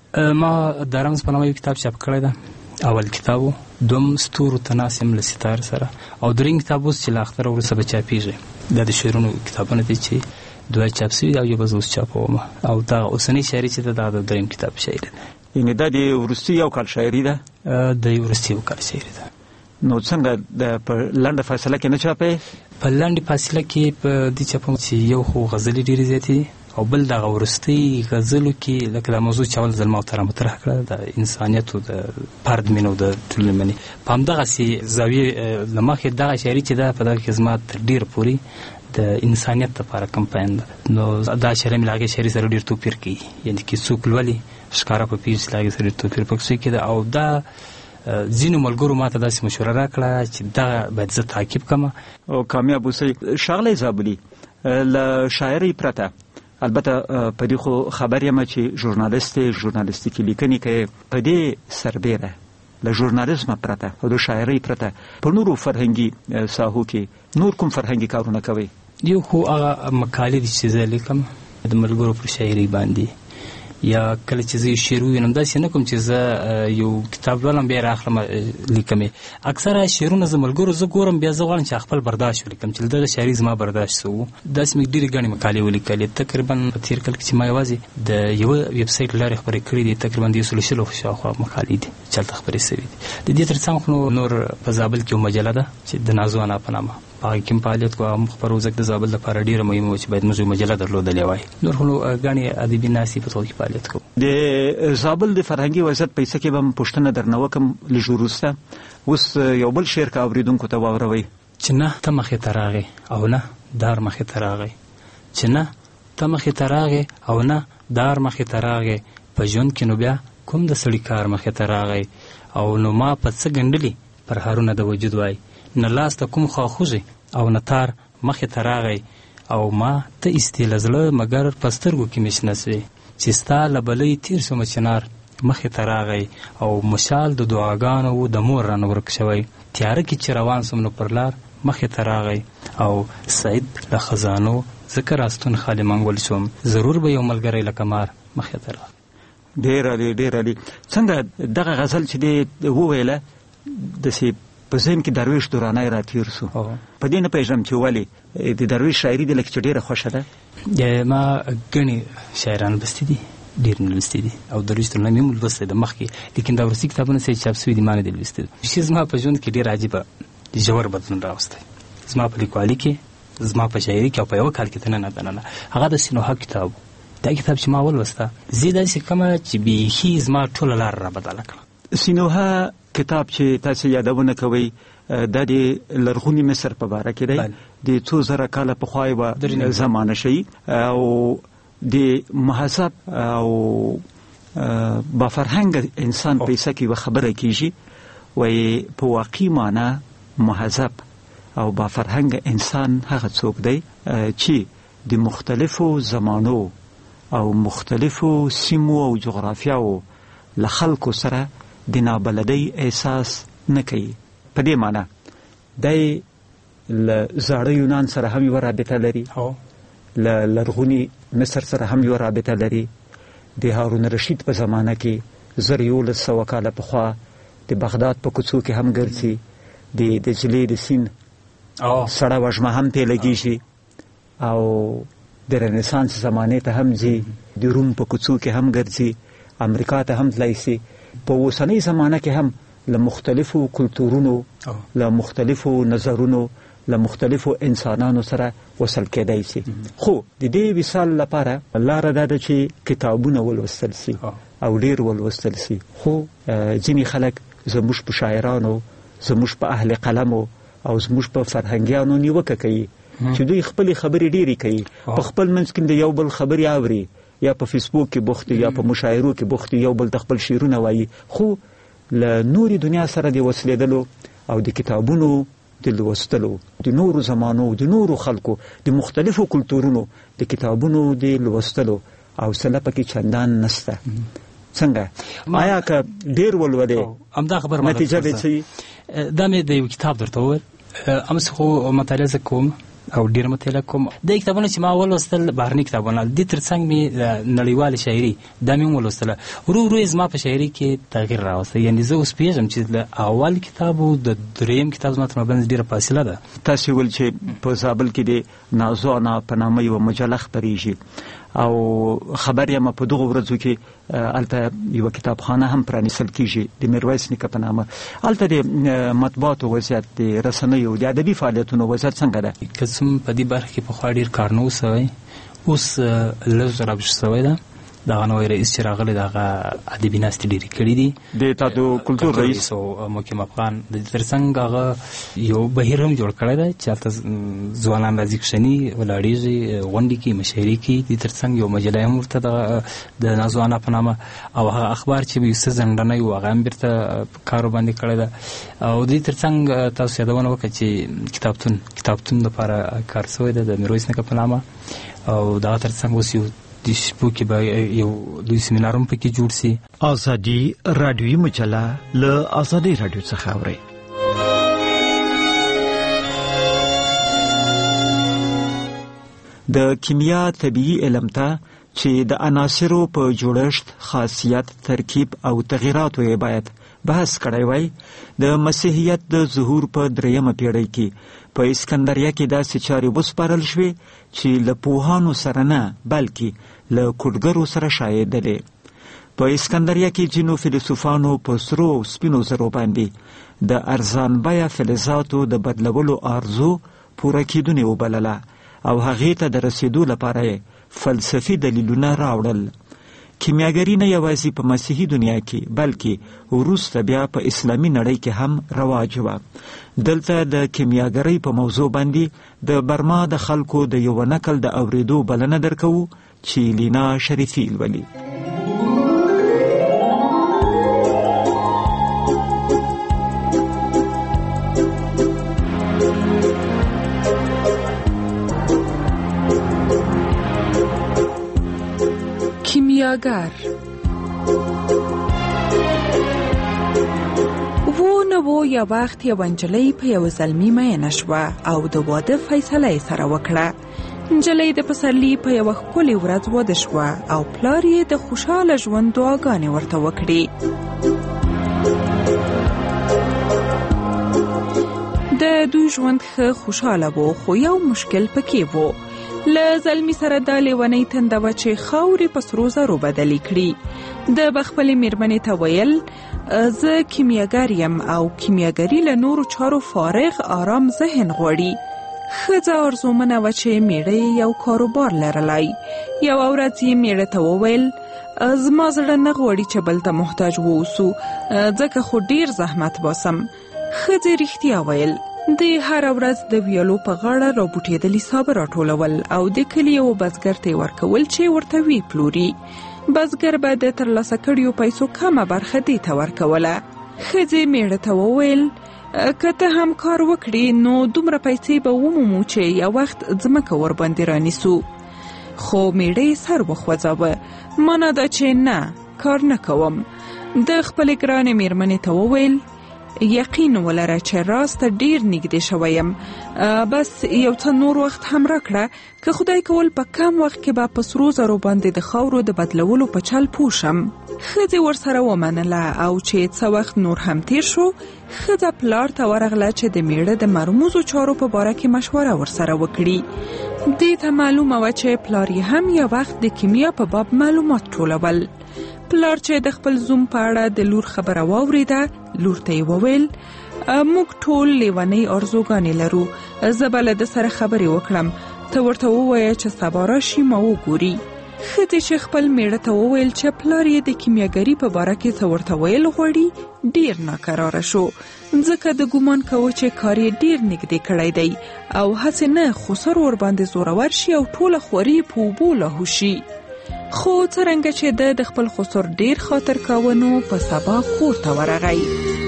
ما د رمز په نامه یو کتاب چاپ کړی ده. اول کتاب و دوم ستورو تناسم له ستار سره او دریم کتاب اوس چې له اختره وروسته به چاپېږي. دا د شعرونو کتابونه دي چې دوه چاپ سوي او یو به زه اوس چاپوم او دا اوسنۍ شاعري چې ده دا د دریم کتاب شاعري ده. یعنې دا د وروستي یو کال شاعري ده؟ د وروستي یو کال شاعري ده. نو څنګه د په لنډه فاصله کې نه چاپې؟ په لنډې فاصله کې په دې چاپم چې یو خو غزلې ډېرې زیاتې دي او بل دغه وروستۍ غزلو کې لکه دا موضوع چې اول ځل ما ورته مطرح کړه د انسانیت او د فرد مینه او د ټولنې منې په همدغسې زاویې له مخې دغه شاعري چې ده په دغه کې زما تر ډېره پورې د انسانیت لپاره کمپاین ده. نو دا شاعري مې له هغې شاعري سره ډېر توپیر کوي. یعنې که څوک لولي ښکاره په پېژ چې له هغې سره ډېر توپیر پکې کېده. او دا ځینو ملګرو ما ته داسې مشوره راکړه چې دغه باید زه تعقیب کړم او کامیاب اوسئ. ښاغلی زابلي له شاعرۍ پرته البته په دې خو خبر یم چې ژورنالیست ژورنالیستیکي لیکنې کوي په دې سربیره له ژورنالیزمه پرته او د شاعرۍ پرته په نورو فرهنګي ساحو کې نور کوم فرهنګي کارونه کوئ؟ یو خو هغه مقالې دي چې زه لیکم د ملګرو پر شاعرۍ باندې یا کله چې زه یو شعر ووینم داسې نه کوم چې زه یو کتاب لولم بیا یې راخلم لیکم یې. اکثره شعرونه زه ملګرو زه ګورم بیا زه غواړم چې خپل برداشت ولیکم چې دغه شاعري زما برداشت څه و. داسې مې ډېرې ګڼې مقالې ولیکلې تقریبا په تېر کال کې چې ما یوازې د یوه ویبسایټ له لارې خپرې کړي دي تقریبا د یو سلو شلو شاوخوا مقالې دي چې هلته خپرې سوي دي. د دې تر څنګ خو نور په زابل کې یوه مجله ده چې د نازو انا په نامه په هغې کې هم فعالیت کوو. هم خپرو ځکه د زابل لپاره ډېره مهمه وه چې باید موږ یو مجله درلودلې وای. نور خو ګڼې ادبي ناستې په توګه کې فعالیت کوو. د زابل د فرهنګي وضعیت په حصه کې به هم پوښتنه درنه وکړم لږ وروسته. اوس یو بل شعر که اورېدونکو ته واوروئ. چې نه ته مخې ته راغې او نه دار مخې ته راغی چې نه ته مخې ته راغې او نه دار مخې ته راغی په ژوند کې، نو بیا کوم د سړي کار مخې ته راغی او نو ما په څه ګنډلي پرهارونه د وجود وای، نه لاس ته کوم خواخوږي او نه تار مخې ته راغی او ما ته ایستې له زړه مګر په سترګو کې مې شنه سوې چې ستا له بلۍ تېر شومه چنار مخې ته راغی او مشال د دعاګانو و د مور رانه ورک شوی، تیاره کې چې روان سوم نو پر لار مخې ته راغی او سعید له خزانو ذکر راستون خالی منګول شوم، ضرور به یو ملګری لکه مار مخې ته راغی. ډېر عالي ډېر عالي. څنګه دغه غزل چې دی وویله داسې په ذهن کې درویش دورانی را تېر سو، په دې نه پوهېږم چې ولې د درویش شاعري دې لکه چې ډېره خوښه ده؟ ما ګڼې شاعران لوستي دي، ډېر مې لوستي دي او درویش دورانی مې هم لوستی ده مخکې، لیکن دا وروستي کتابونه چې چاپ سوي دي ما نه دي لوستي. چې زما په ژوند کې ډېر عجیبه ژور بدلون راوستی، زما په لیکوالي کې، زما په شاعري کې او په یوه کال کې دننه دننه هغه د سینوهه کتاب. دا کتاب چې ما ولوسته زه داسې کومه چې بیخي زما ټوله لار را بدله کړه. سینوهه کتاب چې تاسو یادونه کوئ دا د لرغوني مصر په باره کې دی، د څو زره کاله پخوا یوه زمانه شي او د مهذب او بافرهنګ انسان په کیسه کې یوه خبره کېږي، وایي په واقعي معنا مهذب او بافرهنګ انسان هغه څوک دی چې د مختلفو زمانو او مختلفو سیمو او جغرافیاو له خلکو سره د نابلدۍ احساس نه کوي. په دې معنا دی له زاړه یونان سره هم یوه رابطه لري، له لرغوني مصر سره هم یوه رابطه لري، د هارون رشید په زمانه کې زر یولس سوه کاله پخوا د بغداد په کوڅو کې هم ګرځي، د دجلې د سیند سړه وژمه هم پې لګېږي او د رنسانس زمانې ته هم ځي، د روم په کوڅو کې هم ګرځي، امریکا ته هم تللی سي. په اوسنۍ زمانه کې هم له مختلفو کلتورونو، له مختلفو نظرونو، له مختلفو انسانانو سره وصل کېدای سي. خو د دې وصال لپاره لاره دا ده چې کتابونه ولوستل سي او ډېر ولوستل سي. خو ځینې خلک زموږ په شاعرانو، زموږ په اهل قلمو او زموږ په فرهنګیانو نیوکه کوي چې دوی خپلې خبرې ډېرې کوي، په خپل منځ کې د یو بل خبرې اوري، یا په فیسبوک کې بوخت یا په مشاعرو کې بوخت، یو بل د خپل شعرونه وایي، خو له نورې دنیا سره د وصلېدلو او د کتابونو د لوستلو، د نورو زمانو، د نورو خلکو، د مختلفو کلتورونو د کتابونو د لوستلو حوصله پکې چندان نشته. څنګه آیا که ډېر ولولې همدا خبره نتیجه به څه وي؟ دا مې د یو کتاب درته وویل، امس خو مطالعه زه کوم او ډېر مطالعه کوم. د کتابونه چې ما ولوستل بهرني کتابونه، دې تر څنګ مې نړیواله شاعري دا مې هم ولوستله. ورو ورو یې زما په شاعري کې تغییر راوستی، یعنې زه اوس پوهېږم چې له اول کتاب او د دریم کتاب زما تر مابین ډېره فاصله ده. تاسې ویل چې په زابل کې د نازو انا په نامه یوه مجله خپرېږي او خبر یم په دغو ورځو کې هلته یوه کتابخانه هم پرانیستل کېږي د میرویس نیکه په نامه. هلته د مطبوعاتو وضعیت، د رسنیو، د ادبي فعالیتونو وضعیت څنګه ده؟ که څه په دې برخه کې پخوا ډېر کار نه و سوی، اوس لږ رابش سوی ده. دغه نوی رئیس چې راغلی د هغه ادبي ناستې ډېرې کړي دي، د تاسو کلتور رئیس او مقیم افغان. د دې تر څنګ هغه یو بهیر هم جوړ کړی دی چې هلته ځوانان راځي کښېني، ولاړېږي، غونډې کوي، مشاعرې کوي. د دې تر څنګ یو مجله هم ورته د نازو انا په نامه او هغه اخبار چې یو څه ځنډنی و هغه هم بېرته کار ورباندې کړی ده. او د دې تر څنګ تاسو یادونه وکړه چې کتابتون کتابتون لپاره کار شوی دی د میرویس نیکه په نامه، او دغه تر څنګ اوس یو د شپو کې به یو لوی سیمینار هم پکې جوړ سي. ازادي رادیوي مجله له ازادي رادیو څخه اورئ. د کیمیا طبیعي علم ته چې د عناصرو په جوړښت، خاصیت، ترکیب او تغییراتو یې باید بحث کړی وای، د مسیحیت د ظهور په دریمه پیړۍ کې په اسکندریه کې داسې چارې وسپارل شوې چې له پوهانو سره نه بلکې له کوډګرو سره شایېدلې. په اسکندریه کې ځینو فیلسوفانو په سرو او سپینو زرو باندې د ارزان بیه فلزاتو د بدلولو آرزو پوره کېدونې وبلله او هغې ته د رسېدو لپاره یې فلسفي دلیلونه راوړل. کیمیاګري نه یوازې په مسیحي دنیا کې بلکې وروسته بیا په اسلامي نړۍ کې هم رواج وه. دلته د کیمیاګرۍ په موضوع باندې د برما د خلکو د یو نقل د اورېدو بلنه درکوو چې لینا شریفي ولي. کیمیاگر و نه و یا وخت یو نجلۍ په یو زلمي مینه شوه او د واده فیصله یې سره وکړه. نجلۍ د پسرلي په یو ښکلې ورځ واده شوه او پلار یې د خوشحاله ژوند دعاګانې ورته وکړې. د دوی ژوند ښه خوشحاله و، خو یو مشکل پکې و. له زلمي سره دا لیونۍ تنده وه چې خاورې په سرو زرو بدلې کړي. د به خپلې مېرمنې ته ویل زه کیمیاګر یم او کیمیاګري له نورو چارو فارغ آرام ذهن غواړي. ښځه ارزومنه وه چې میړه یو کاروبار لرلی. یوه ورځ یې میړه ته وویل زما زړه نه غواړي چې بل ته محتاج واوسو، ځکه خو ډیر زحمت باسم. ښځې رښتیا ویل. د هر ورځ د ویالو په غاړه رابوټېدلي سابه راټولول او د کلي یو بزګر ته ورکول چې ورته وی پلوري. بزګر به د ترلاسه کړیو پیسو کمه برخه دې ته ورکوله. ښځې میړه ته وویل که ته هم کار وکړې نو دومره پیسې به ومومو چې یو وخت ځمکه ورباندې رانیسو. خو میړه یې سر وخوځاوه. مانا ده چې نه، کار نه کوم. د خپلې ګرانې مېرمنې ته وویل یقین ولره چې راسته ډیر نږدې شویم، بس یو څه نور وخت هم راکړه که خدای کول په کم وخت کې به په سرو زرو باندې د خاورو د بدلولو په چل پوشم. ښځې ورسره ومنله او چې څه وخت نور هم تیر شو، ښځه پلار ته ورغله چې د میړه د مرموزو چارو په باره کې مشوره ورسره وکړي. دې ته معلومه وه چې پلار یې هم یو وخت د کیمیا په باب معلومات ټولول. پلار چې د خپل زوم په اړه د لور خبره واوریده، لور ته یې وویل موږ ټول لیونۍ ارزوګانې لرو، زه به له ده سره خبرې وکړم، ته ورته ووایه چې سبا راشي ما وګوري. ښځې چې خپل میړه ته وویل چې پلار یې د کیمیاګري په باره کې څه ورته ویل غواړي، ډیر ناکراره شو، ځکه د ګمان کوه چې کار یې ډیر نږدې کړی دی او هسې نه خسر ورباندې زورور شي او ټوله خوري په اوبو لاهو شي. خو څرنګه چې د د خپل خسر ډیر خاطر کاوه نو په سبا کور ته ورغی.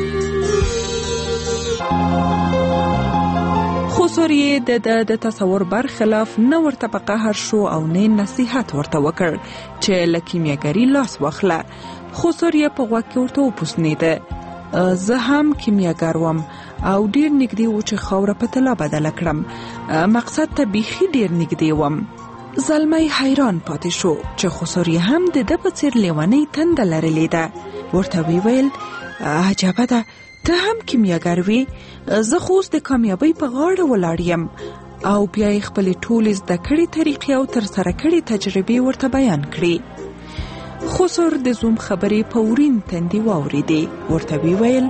خسر یې د د تصور برخلاف نه ورته په قهر شو او نه نصیحت ورته وکړ چې له کیمیاګري لاس واخله. خسر یې په غوږ کې ورته وپوسنېده زه هم کیمیاګر وم او ډیر نږدې و چې خاوره په طلا بدله کړم، مقصد ته بیخي ډیر نږدې وم. زلمی حیران پاتې شو چې خسر یې هم د ده په څېر لیونۍ تنده لرلې ده. ورته وی ویل عجبه ده، ته هم کیمیاګر وې، زه خو اوس د کامیابۍ په غاړه ولاړ یم. او بیا یې خپلې ټولې زده کړې طریقې او ترسره کړې تجربې ورته بیان کړې. خسر د زوم خبرې په ورین تندي واورېدې. ورته وی ویل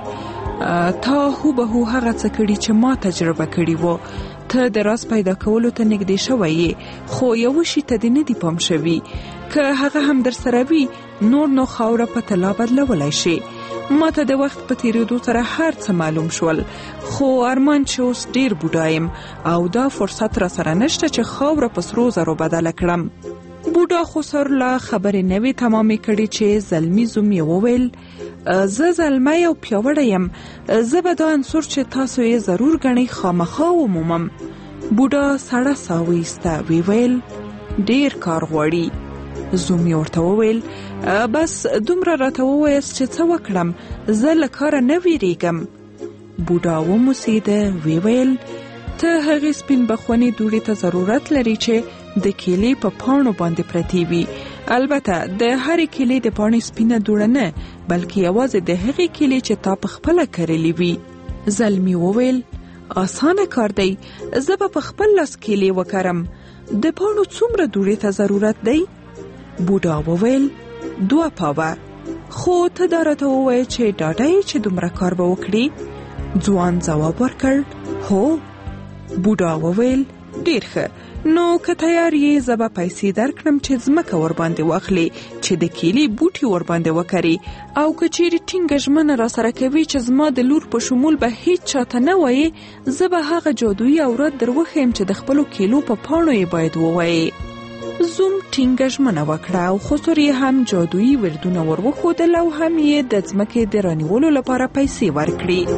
تا هوبهو هغه څه کړي چې ما تجربه کړي وو. ته د راز پیدا کولو ته نږدې شوی، خو یو شي ته دې نه دی پام شوي. که هغه هم در سره وي نور نو خاوره په طلا بدلولی شي. ما ته د وخت په تیریدو سره هر څه معلوم شول، خو ارمان چې اوس ډیر بوډا یم او دا فرصت را سره نشته چې خاوره په سرو زرو بدله کړم. بوډا خسر لا خبرې نوې تمامې کړې چې زلمی زوم یې وویل زه زلمی او پیاوړی یم، زه به دا انصور چې تاسو یې ضرور ګڼئ خامخا ومومم. بوډا سړه ساه وایسته، وی ویل ډیر کار غواړي. زوم یې ورته وویل بس دومره راته ووایاست چې څه وکړم، زه له کاره نه ویریږم. بوډا وموسېده، وی ویل ته هغې سپین بخونې دوړې ته ضرورت لري چې د کیلې په پاڼو باندې پرتې وي. البته د هرې کیلې د پاڼې سپینه دوړه نه، بلکې یوازې د هغې کیلې چې تا په خپله کرلې وي. زلمی وویل آسانه کار دی، زه به په خپل لاس کیلې وکرم، د پاڼو څومره دوړې ته ضرورت دی؟ بوډا وویل دوه پاوه. خو ته دا راته ووایه چې ډاډه یې چې دومره کار به وکړي؟ ځوان ځواب ورکړ هو. بوډا وویل ډیر ښه، نو که تیار یې زه به پیسې درکړم چې ځمکه ورباندې واخلې چې د کیلې بوټي ورباندې وکري، او که چیرې ټینګه ژمنه را سره کوي چې زما د لور په شمول به هیڅ چاته نه وایي، زه به هغه جادویي اوراد در وښیم چې د خپلو کیلو په پاڼو یې باید ووایي. زوم ټینګه ژمنه وکړه او خسر یې هم جادویي وردونه ور وښودل او هم یې د ځمکې د رانیولو لپاره پیسې ورکړي.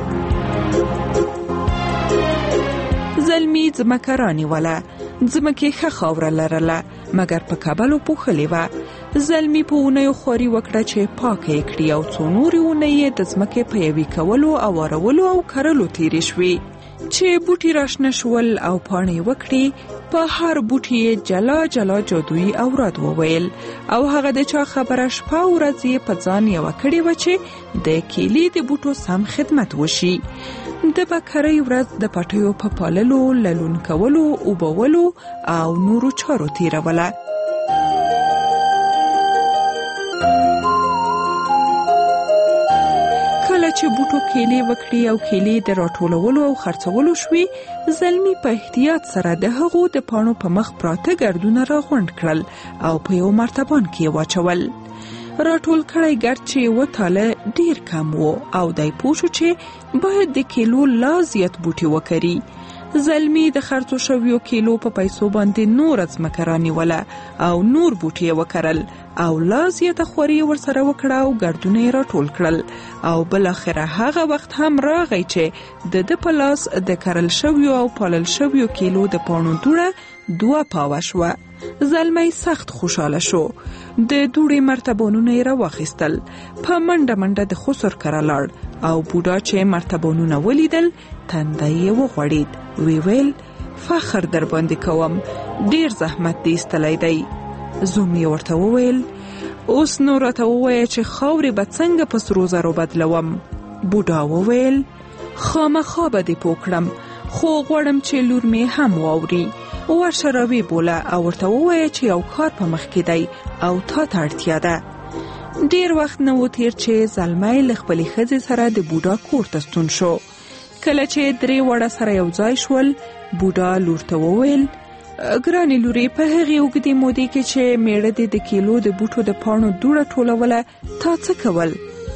زلمی ځمکه رانیوله. ځمکې ښه خاوره لرله مګر په کابلو پوښلې وه. زلمی په اونیو خواري وکړه چې پاکه یې کړي او څو نورې اونۍ د ځمکې په یوې کولو اوارولو او کرلو تیرې شوې چې بوټي راشنه شول او پاڼې وکړي. په هر بوټي یې جلا جلا جادویي اوراد وویل او هغه د چا خبره شپه او ورځ یې په ځان یوه کړې وه چې د کیلې د بوټو سم خدمت وشي. د بکرۍ ورځ د پټیو په پاللو، للون کولو، اوبولو او نورو چارو تیروله. کله چې بوټو کیلې وکړي او کیلې د راټولولو او خرڅولو شوي، زلمی په احتیاط سره د هغو د پاڼو په مخ پراته ګردونه را غونډ کړل او په یو مرتبان کې واچول. راټول کړی ګرد چې وتاله ډیر کم وو او دای پوه شو چې باید د کیلو لا زیات بوټي وکري. زلمی د خرڅو شویو کیلو په پیسو باندې نور ځمکه رانیوله او نور بوټي یې وکرل او لا زیاته خواري ورسره وکړه او ګردونه یې راټول کړل او بالاخره هغه وخت هم راغی چې د ده په لاس د کرل شویو او پالل شویو کیلو د پاڼو دوړه دوه پاوه شوه. زلمی سخت خوشاله شو. د دوړې مرتبانونه یې راواخیستل. په منډه منډه د خسر کره لاړ او بوډا چې مرتبانونه ولیدل تنده یې وغوړید. وی ویل فخر در باندې کوم، ډیر زحمت دې ایستلی دی. زوم یې ورته وویل اوس نو راته ووایه چې خاورې به څنګه په سرو زرو بدلوم. بوډا وویل خامخا به دې پوه کړم، خو غواړم چې لور مې هم واوري. ورشه راوی بوله او ورته ووایه چې یو کار په مخ کې دی او تا ته اړتیا ده. ډیر وخت نه و تیر چې زلمی له خپلې ښځې سره د بوډا کور ته ستون شو. کله چې درې واړه سره یو ځای شول، بوډا لور ته وویل ګرانې لورې، په هغې اوږدې مودې کې چې میړه دې د کیلو د بوټو د پاڼو دوړه ټولوله، تا څه کول؟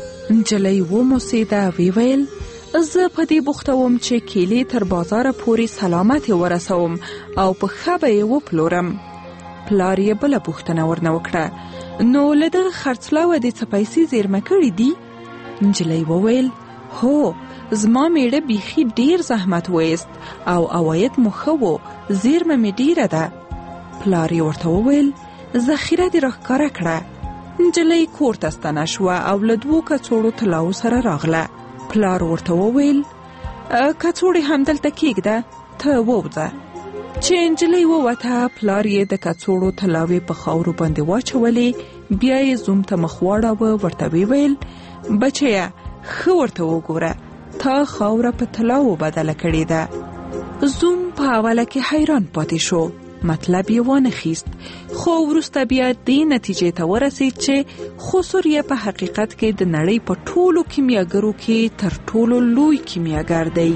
نجلۍ وموسېده، وی ویل زه په دې بوخته وم چې کیلې تر بازاره پورې سلامتې ورسوم او په ښه به یې وپلورم. پلار یې بله پوښتنه ورنه وکړه، نو له دغه خرڅلاوه دې څه پیسې زیرمه کړي دي؟ نجلۍ وویل هو، زما میړه بیخي ډیر زحمت وایست او عواید مو ښه وو، زیرمه مې ډیره ده. پلار یې ورته وویل ذخیره دې راښکاره کړه. نجلۍ کور ته ستنه شوه او له دوو کڅوړو طلاوو سره راغله. پلار ورته وویل کڅوړې همدلته کېږده، ته ووځه. چې نجلۍ ووته، پلار یې د کڅوړو طلاوې په خاورو باندې واچولې. بیا یې زوم ته مخ واړاوه، ورته ویې ویل بچیه ښه ورته وګوره، تا خاوره په طلاوو بدله کړې ده. زوم په اوله کې حیران پاتې شو، مطلب یې وانه خیست، خو وروسته بیا دې نتیجې ته ورسید چې خسر یې په حقیقت کې د نړۍ په ټولو کیمیاګرو کې تر ټولو لوی کیمیاګر دی.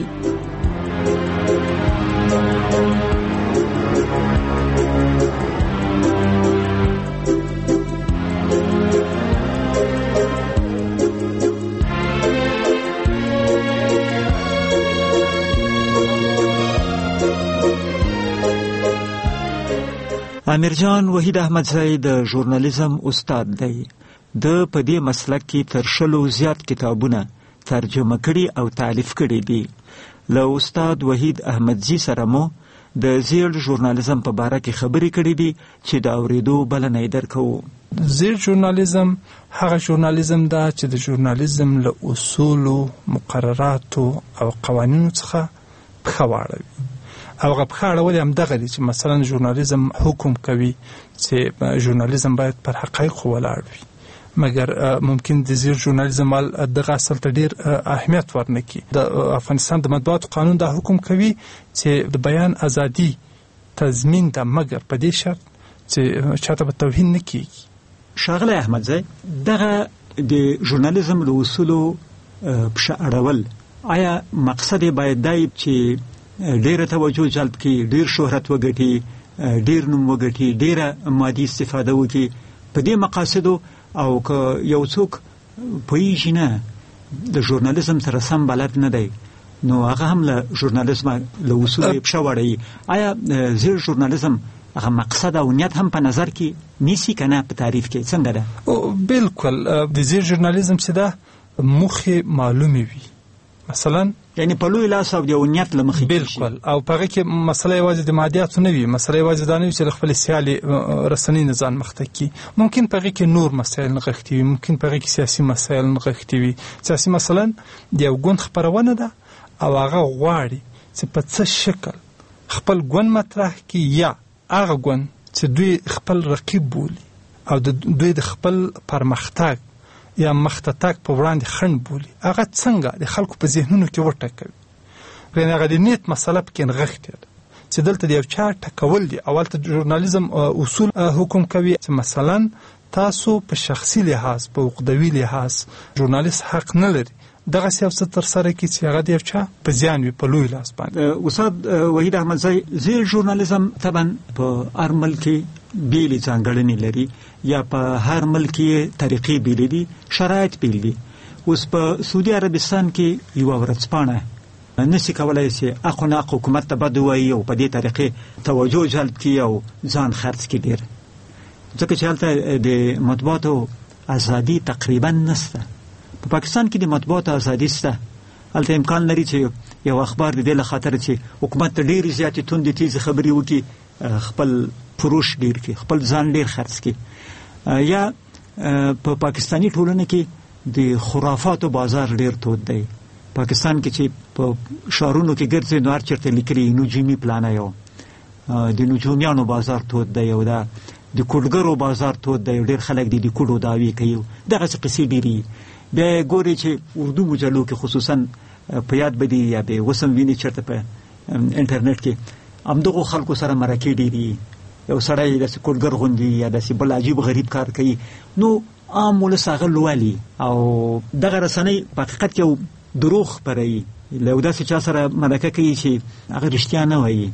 امیرجان وحید احمدزی د ژورنالیزم استاد دی. د په دې مسلک کې تر شلو زیات کتابونه ترجمه کړي او تالیف کړي دي. له استاد وحید احمدزی سره مو د زیړ ژورنالیزم په باره کې خبرې کړي دي چې د اورېدو بلنه یې درکوو. زیړ ژورنالیزم هغه ژورنالیزم ده چې د ژورنالیزم له اصولو، مقرراتو او قوانینو څخه پښه واړوي. او هغه پښه اړول هم دغه دي چې مثلا ژورنالیزم حکم کوي چې ژورنالیزم باید پر حقایقو ولاړ وي، مګر ممکن د زیړ ژورنالیزم دغه اصل ته ډیر اهمیت ورنکړي. د افغانستان د مطبوعاتو قانون دا حکم کوي چې د بیان ازادي تضمین ده، مګر په دې شرط چې چاته به توهین نه کیږي. ښاغلی احمدزی، دغه د ژورنالیزم له اصولو پښه اړول، آیا مقصد یې باید دی چې ډیره توجه جلب کړي، ډیر شهرت وګټي، ډیر نوم وګټي، ډیره مادي استفاده وکړي په دې مقاصدو؟ او که یو څوک پوهیږي نه د ژورنالیزم سره سم بلد نه دی، نو هغه هم له ژورنالیزم له اصولو پښه واړوي. آیا زیړ ژورنالیزم هغه مقصد او نیت هم په نظر کې نیسی کنه په تعریف کې څنګه ده؟ او بالکل د زیر ژورنالیزم چې ده مخه معلومه وي، مثلا یعنی په لوی لاس او د نیت لمخې بالکل، او په کې مسله یوازې د مادیاتو نه وي، مسله یوازې دا نه وي چې خپل سیالي رسنۍ نظام مخته کی، ممکن په کې نور مسایل نغښتي وي، ممکن په کې سیاسي مسایل نغښتي وي. سیاسي مثلا د یو ګوند خبرونه ده او هغه غواړي چې په څه شکل خپل ګوند مطرح کی یا هغه ګوند چې دوی خپل رقیب بولي او د دوی د خپل پرمختګ یا مختتک په وړاندې خند بولي، هغه څنګه د خلکو په ذهنونو کې وټکوي. غیر هغه د نیت مسله پکې نغښتې ده چې دلته د یو چا ټکول دي. اول ته ژورنالیزم اصول حکم کوي چې مثلا تاسو په شخصي لحاظ په عقدوي لحاظ ژورنالیست حق نه لري دغه سیاست تر سره کې چې هغه د یو چا په زیان وي په لوی لاس باندې. استاد وحید احمدزی، زیر ژورنالیزم طبعا په هر ملک بیلې ځانګړنې لري یا په هر ملک یې طریقې بیلې دي، شرایط بیل دي. اوس په سعودي عربستان کې یوه ورځپاڼه نشي کولی چې اخو نه اخ حکومت ته بد ووایي او په دې طریقې توجه جلب کړي او ځان خرڅ کړي ډېر، ځکه چې هلته د مطبوعاتو ازادي تقریبا نشته. په پاکستان کې د مطبوعاتو ازادي شته، هلته امکان لري چې یو اخبار د دې له خاطر چې حکومت ته ډېرې زیاتې توندې تیزې خبرې وکړي، خپل فروش ډېر کړي، خپل ځان ډېر خرڅ کړي. یا په پاکستاني ټولنه کې د خرافاتو بازار ډېر تود دی. پاکستان کې چې په ښارونو کې ګرځي نو هر چېرته لیکلي نجومي پلانه یو د نجومیانو بازار تود دی او دا د کوډګرو بازار تود دی، ډېر خلک دي د کوډو دعوې کوي، دغسې قصې ډېرې. بیا ګوري چې اردو مجلو کې خصوصا په یاد بدي یا به وسم ویني چېرته په انټرنیټ کې همدغو خلکو سره مرکې ډېرې، یو سړی داسې کوډګر غوندي یا داسې بل عجیب غریب کار کوي، نو عام ولس هغه لولي او دغه رسنۍ په حقیقت کې یو دروغ خپروي، له یو داسې چا سره مرکه کوي چې هغه رښتیا نه وایي،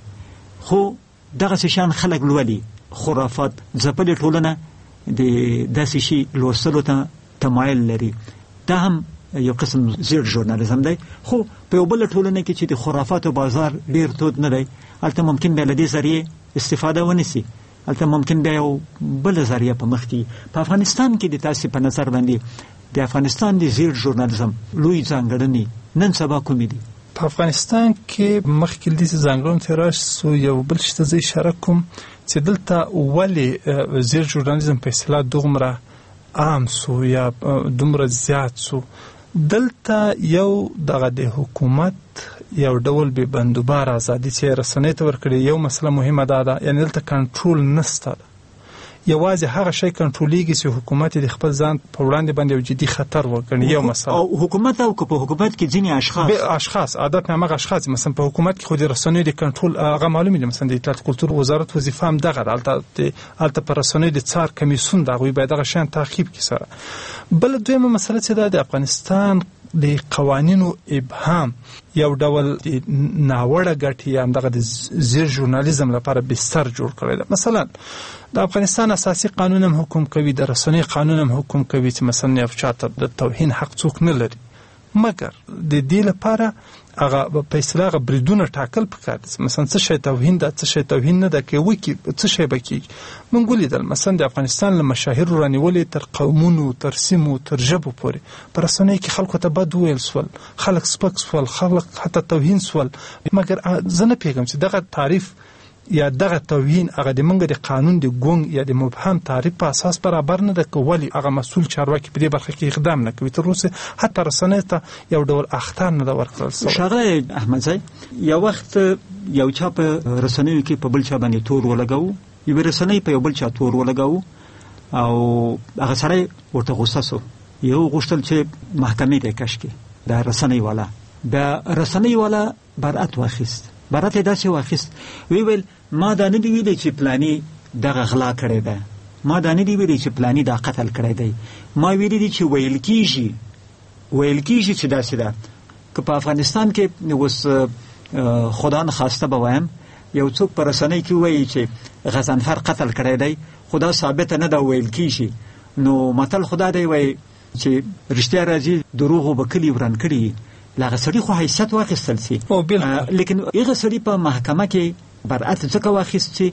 خو دغسې شان خلک لولي. خرافات ځپلې ټولنه د داسې شي لوستلو ته تمایل لري، دا هم یو قسم زیر ژورنالیزم دی. خو په یو بله ټولنه کې چې د خرافاتو بازار ډېر تود نه دی، هلته ممکن بیا له دې ذریعې استفاده ونیسي، هلته ممکن بیا یو بله ذریعه په مخ کې. په افغانستان کې د تاسې په نظر باندې د افغانستان د زیر ژورنالیزم لوی ځانګړنې نن سبا کومې دي؟ په افغانستان کې مخکې له دې چې ځانګړنو ته راشو، یو بل شي ته زه اشاره کوم چې دلته ولې زیر ژورنالیزم په اصطلاح دومره عام سو یا دومره زیات سو. دلته یو دغه د حکومت یو ډول به بندوبار ازادي چې رسنۍ ته ورکړي، یو مسله مهمه ده ده یعنی دلته کنټرول نشته، یوازې هغه شی کنټرولیږي چې حکومت د خپل ځان په وړاندې باندې یو جدي خطر وګڼي. یو مسله او حکومت او په حکومت کې ځینې اشخاص اشخاص عادت نه هغه اشخاص مثلا په حکومت کې خو د رسنیو د کنټرول هغه معلومه دي، مثلا د اطلاعات کلتور وزارت وظیفه هم دغه ده، البته البته پر رسنیو د څار کمیسیون دغه باید دغه شان تعقیب کړي سره. بل دویمه مسله چې د افغانستان د قوانینو ابهام یو ډول ناوړه ګټې یا دغه د زیر ژورنالیزم لپاره بستر جوړ کړی ده. مثلا د افغانستان اساسي قانون هم حکم کوي، د رسنۍ قانون هم حکم کوي چې مثلا یو چاته د توهین حق څوک نه لري، مګر د دې لپاره هغه په اصطلاح بریدونه ټاکل پکار دي. مثلا څه شی توهین ده، څه شی توهین نه ده، کې وکی څه شی بکی. مونږ ولیدل مثلا د افغانستان له مشاهیرو رانیولې تر قومونو تر سیمو تر ژبو پورې پر رسنۍ کې خلکو ته بد ویل سول، خلک سپک سول، خلک حتی توهین سول، مګر زه نه پیږم چې دغه تعریف یا دغه توهین هغه د منګه د قانون د ګونګ یا د مبهم تعریف په اساس برابر نه ده، که ولی هغه مسؤل چارواکي په دې برخه کې اقدام نه کوي. تر اوسه حتی رسنۍ ته یو ډول اخطار نه ده ورکړل شوی. ښاغلی احمدزی، یو وخت یو چا په رسنیو کې په بل چا باندې تور ولګاوه، یوې رسنۍ په یو بل چا تور ولګاوه او هغه سړی ورته غوسه سو، یو غوښتل چې محکمې ته کش کړي د رسنۍ والا. بیا رسنۍ والا برأت واخیست، برأت یې داسې واخیست، وی ویل ما دا نه دی ویلی چې پلانی دغه غلا کړی ده، ما دا نه دی ویلی چې پلانی دا قتل کړی دی، ما ویلی دی چې ویل کیږي ویل کیږي چې داسې ده. که په افغانستان کې اوس خدا نخواسته به وایم یو څوک په رسنۍ کې وایي چې غضنفر قتل کړی دی، خو دا ثابته نه ده ویل کیږي، نو متل خدا دی وایي چې رښتیا راځي دروغو به کلي وران کړي، له هغه سړي خو حیثیت واخیستل سي. لیکن هغه سړي په محکمه کې برأت ځکه واخیست چې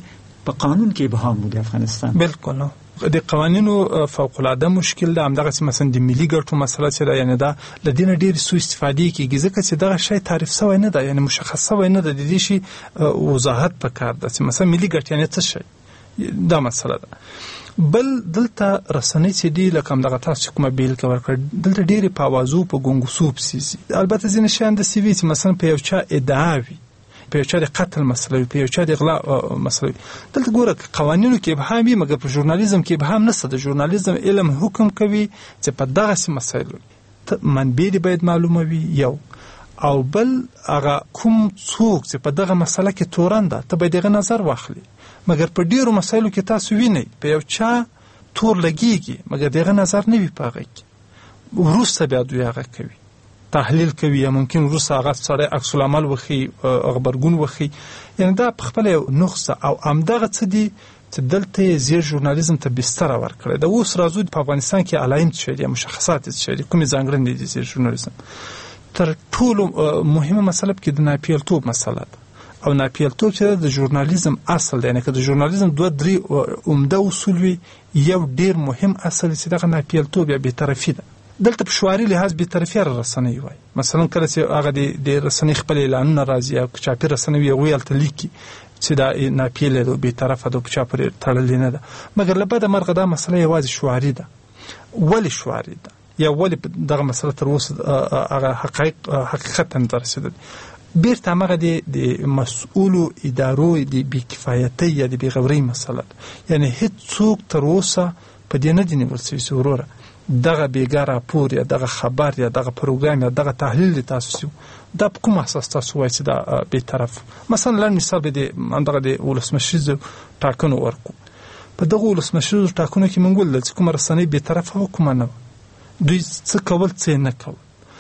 په قانون کې ابهام و د افغانستان. بالکل نو د قوانینو فوق العاده مشکل ده. همدغه مثلا د ملي ګټو مسله چې ده، یعنی دا لدینه ډیر سوء استفاده کیږي ځکه چې دغه شی تعریف شوی نه ده، یعنی مشخص شوی نه ده. د دې شی وضاحت پکار ده چې مثلا ملي ګټ یعنی څه شی، دا مسله ده. بل دلته رسنۍ چې دی لکه همدغه تاسو کومه بیلګه ورکړه، دلته ډېرې په اوازو په ګونګسو پسې ځي. البته ځینې شیان داسې وي چې مثلا په یو چا ادعا وي، په یو چا د قتل مسله وي، په یو چا د اغلا مسله وي. دلته ګوره قوانینو کې ابهام وي، مګر په ژورنالیزم کې ابهام نشته. د ژورنالیزم علم حکم کوي چې په دغسې مسایلو منبع دې باید معلومه وي یو، او بل هغه کوم څوک چې په دغه مسله کې تورن ده ته باید هغه نظر واخلي. مګر په ډیرو مسایلو کې تاسو وینئ په یو چا تور لګیږي مګر دغه نظر نه وي په هغه کې، وروسته بیا دوی هغه کوي، تحلیل کوي، یا ممکن وروسته هغه سړی عکس العمل وښي، غبرګون وښي. یعنی دا په خپله یو نقصه او همدغه څه دي چې دلته یې زیر ژورنالیزم ته بستره ورکړې ده. اوس راځو په افغانستان کې علایم څه شی دي، مشخصات څه شی دي، کومې ځانګړنې دي زیر ژورنالیزم. تر ټولو مهمه مسله کې د ناپیلتوب مسله ده، او ناپیلتوب چې د ژورنالیزم اصل دی. یعنی که د ژورنالیزم دوه درې عمده اصول وي، یو ډیر مهم اصل چې دغه ناپیلتوب یا بیطرفي ده. دلته په شعاري لحاظ بیطرفي رسنۍ وایي. مثلا کله چې هغه د رسنۍ خپل اعلانونه راځي او چاپي رسنۍ وي، هغوی هلته لیکي چې دا ناپیله ده، بیطرفه ده، په چا پورې تړلې نه ده. مګر له بده مرغه دا مسله یوازې شعاري ده. ولې شعاري ده؟ یا ولې دغه مسله تر اوسه هغه حقایق حقیقت نه رسېدلي؟ بیرته همغه د مسؤولو ادارو د بیکفایتۍ یا د بېغورۍ مسله ده. یعنی هېڅوک تر اوسه په دې نه دي نیول شوي چې وروره دغه بېګا راپور یا دغه خبر یا دغه پروګرام یا دغه تحلیل د تاسو شو دا په کوم اساس تاسو وایئ چې دا بېطرف. مثلا لنډ مثال به د همدغه د ولسمشریزو ټاکنو ورکړو. په دغه ولسمشریزو ټاکنو کې موږ ولیدل چې کومه رسنۍ بېطرفه وه، کومه نه وه، دوی څه کول څه یې نه کول.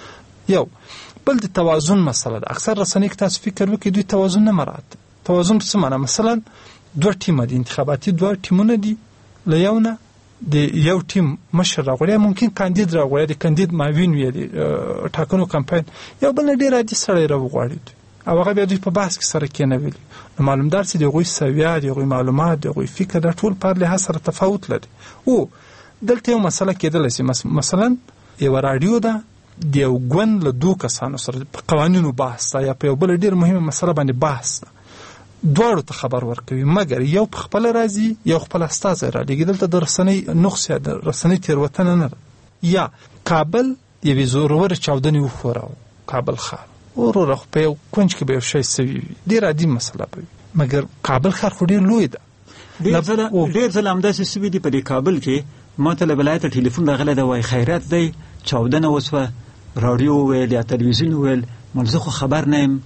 یو بل د توازن مسله ده. اکثر رسنۍ کې تاسو فکر وکړئ دوی توازن نه مراعات. توازن په څه معنی؟ مثلا دوه ټیمه دي، انتخاباتي دوه ټیمونه دي، له یو نه د یو ټیم مشر راغلی، ممکن کاندید راغلی، د کاندید معاون وي د ټاکنو کمپاین، یو بل نه ډېر عادي سړی راوغواړي او هغه بیا دوی په بحث کې سره کېنولي. نو معلومدار چې د هغوی سویه، د هغوی معلومات، د هغوی فکر دا ټول په هر لحاظ سره تفاوت لري. او دلته یو مسله کېدلی چې مثلا یوه راډیو ده د یو ګوند له دوه کسانو سره په قوانینو بحث ده یا په یو بل ډېر مهمه مسله باندې بحث ده، دواړو ته خبر ورکوي، مګر یو په خپله راځي یو خپل استازی رالیږي. دلته د رسنۍ نقص یا د رسنۍ تېروتنه نه ده. یا کابل یوې زورورې چاودنې وښوراوه، کابل ښار وروره خو په یو کونج کې به یو شی سوي وي، ډېر عادي مسله به وي، مګر کابل ښار خو ډېر لوی ده. ډېر ځله همداسې سوي دي په دې کابل کې. ما ته له ولایته ټلیفون راغلی دی، وایي خیرات دی، چاودنه وسوه، راډیو وویل یا تلویزیون وویل، زه خو خبر نه یم.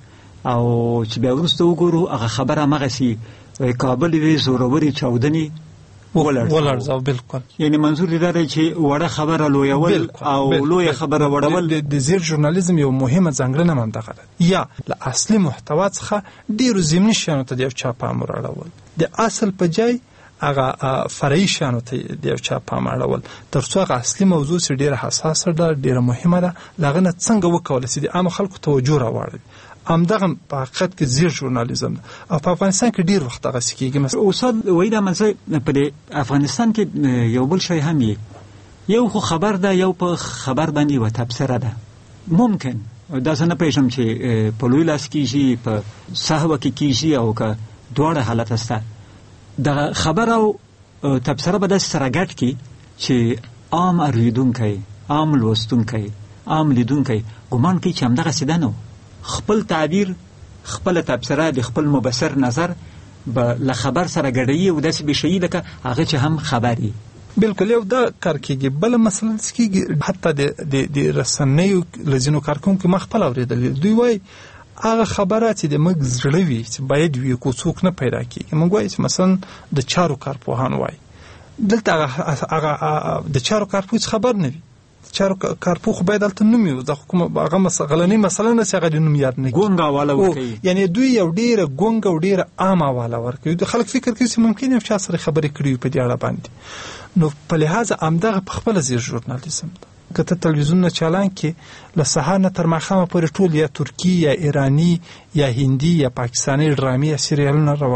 او چې بیا وروسته وګورو هغه خبره همغسې کابل یوې زورورې چاودنې ولړزاو. بالکل. یعنی منظور دې دا دی چې وړه خبره لویول او لویه خبره وړول. د زیر ژورنالیزم یو مهمه ځانګړنه هم دغه ده، یا له اصلي محتوا څخه ډېرو ضمني شیانو ته د یو چا پام راړول، د اصل په جای هغه فرعي شیانو ته د یو چا پام اړول، تر څو هغه اصلي موضوع چې ډېره حساسه ده، ډېره مهمه ده، له هغه نه څنګه وکولی شي د عامو خلکو توجه راواړوي. همدغه په حقیقت کې زیر ژورنالیزم ده او په افغانستان کې ډېر وخت دغسې کېږي. استاد وایي دا منځه په افغانستان کې یو بل شی هم یې، یو خو خبر ده، یو په خبر باندې یوه تبصره ده. ممکن دا زه نه پوهېږم چې په لوی لاس کېږي، په صحوه کې کېږي، او که دواړه حالت شته. دغه خبر او تبصره به داسې سره ګډ کړي چې عام اورېدونکی، عام لوستونکی، عام لیدونکی ګمان کوي چې همدغسې ده نه، خپل تعبیر، خپل تبصره، د خپل مبصر نظر به له خبر سره ګډوي او داسې به شي لکه هغه چې هم خبر وي. بالکل یو دا کار کېږي. بله مسله داسې کېږي، حتی د رسنیو له ځینو کارکوونکو ما خپل اورېدلي، دوی وایي هغه خبره چې د موږ زړه وي چې باید وي، کو څوک نه پیدا کېږي. موږ وایو چې مثلا د چارو کارپوهان وایي، دلته هغه د چارو کارپوه خبر نه وي، چارو کارپوه خو باید دلته نوم وي، هغه غلنۍ مسله نه چې هغه د نوم یاد نه کړي، ګونګ حواله ورکوي. یعنی دوی یو ډېره ګونګ او ډېره عامه حواله ورکوي. خلک فکر کوي چې ممکن یو چا سره خبرې کړي وي په دې اړه باندې. نو په لحاظ همدغه په خپله زیر ژورنالیزم ده. که ته تلویزیونونه چالان کې له سهار نه تر ماښامه پورې ټول یا ترکي یا ایراني یا هندي یا پاکستاني ډرامې یا سریالونه روان دي.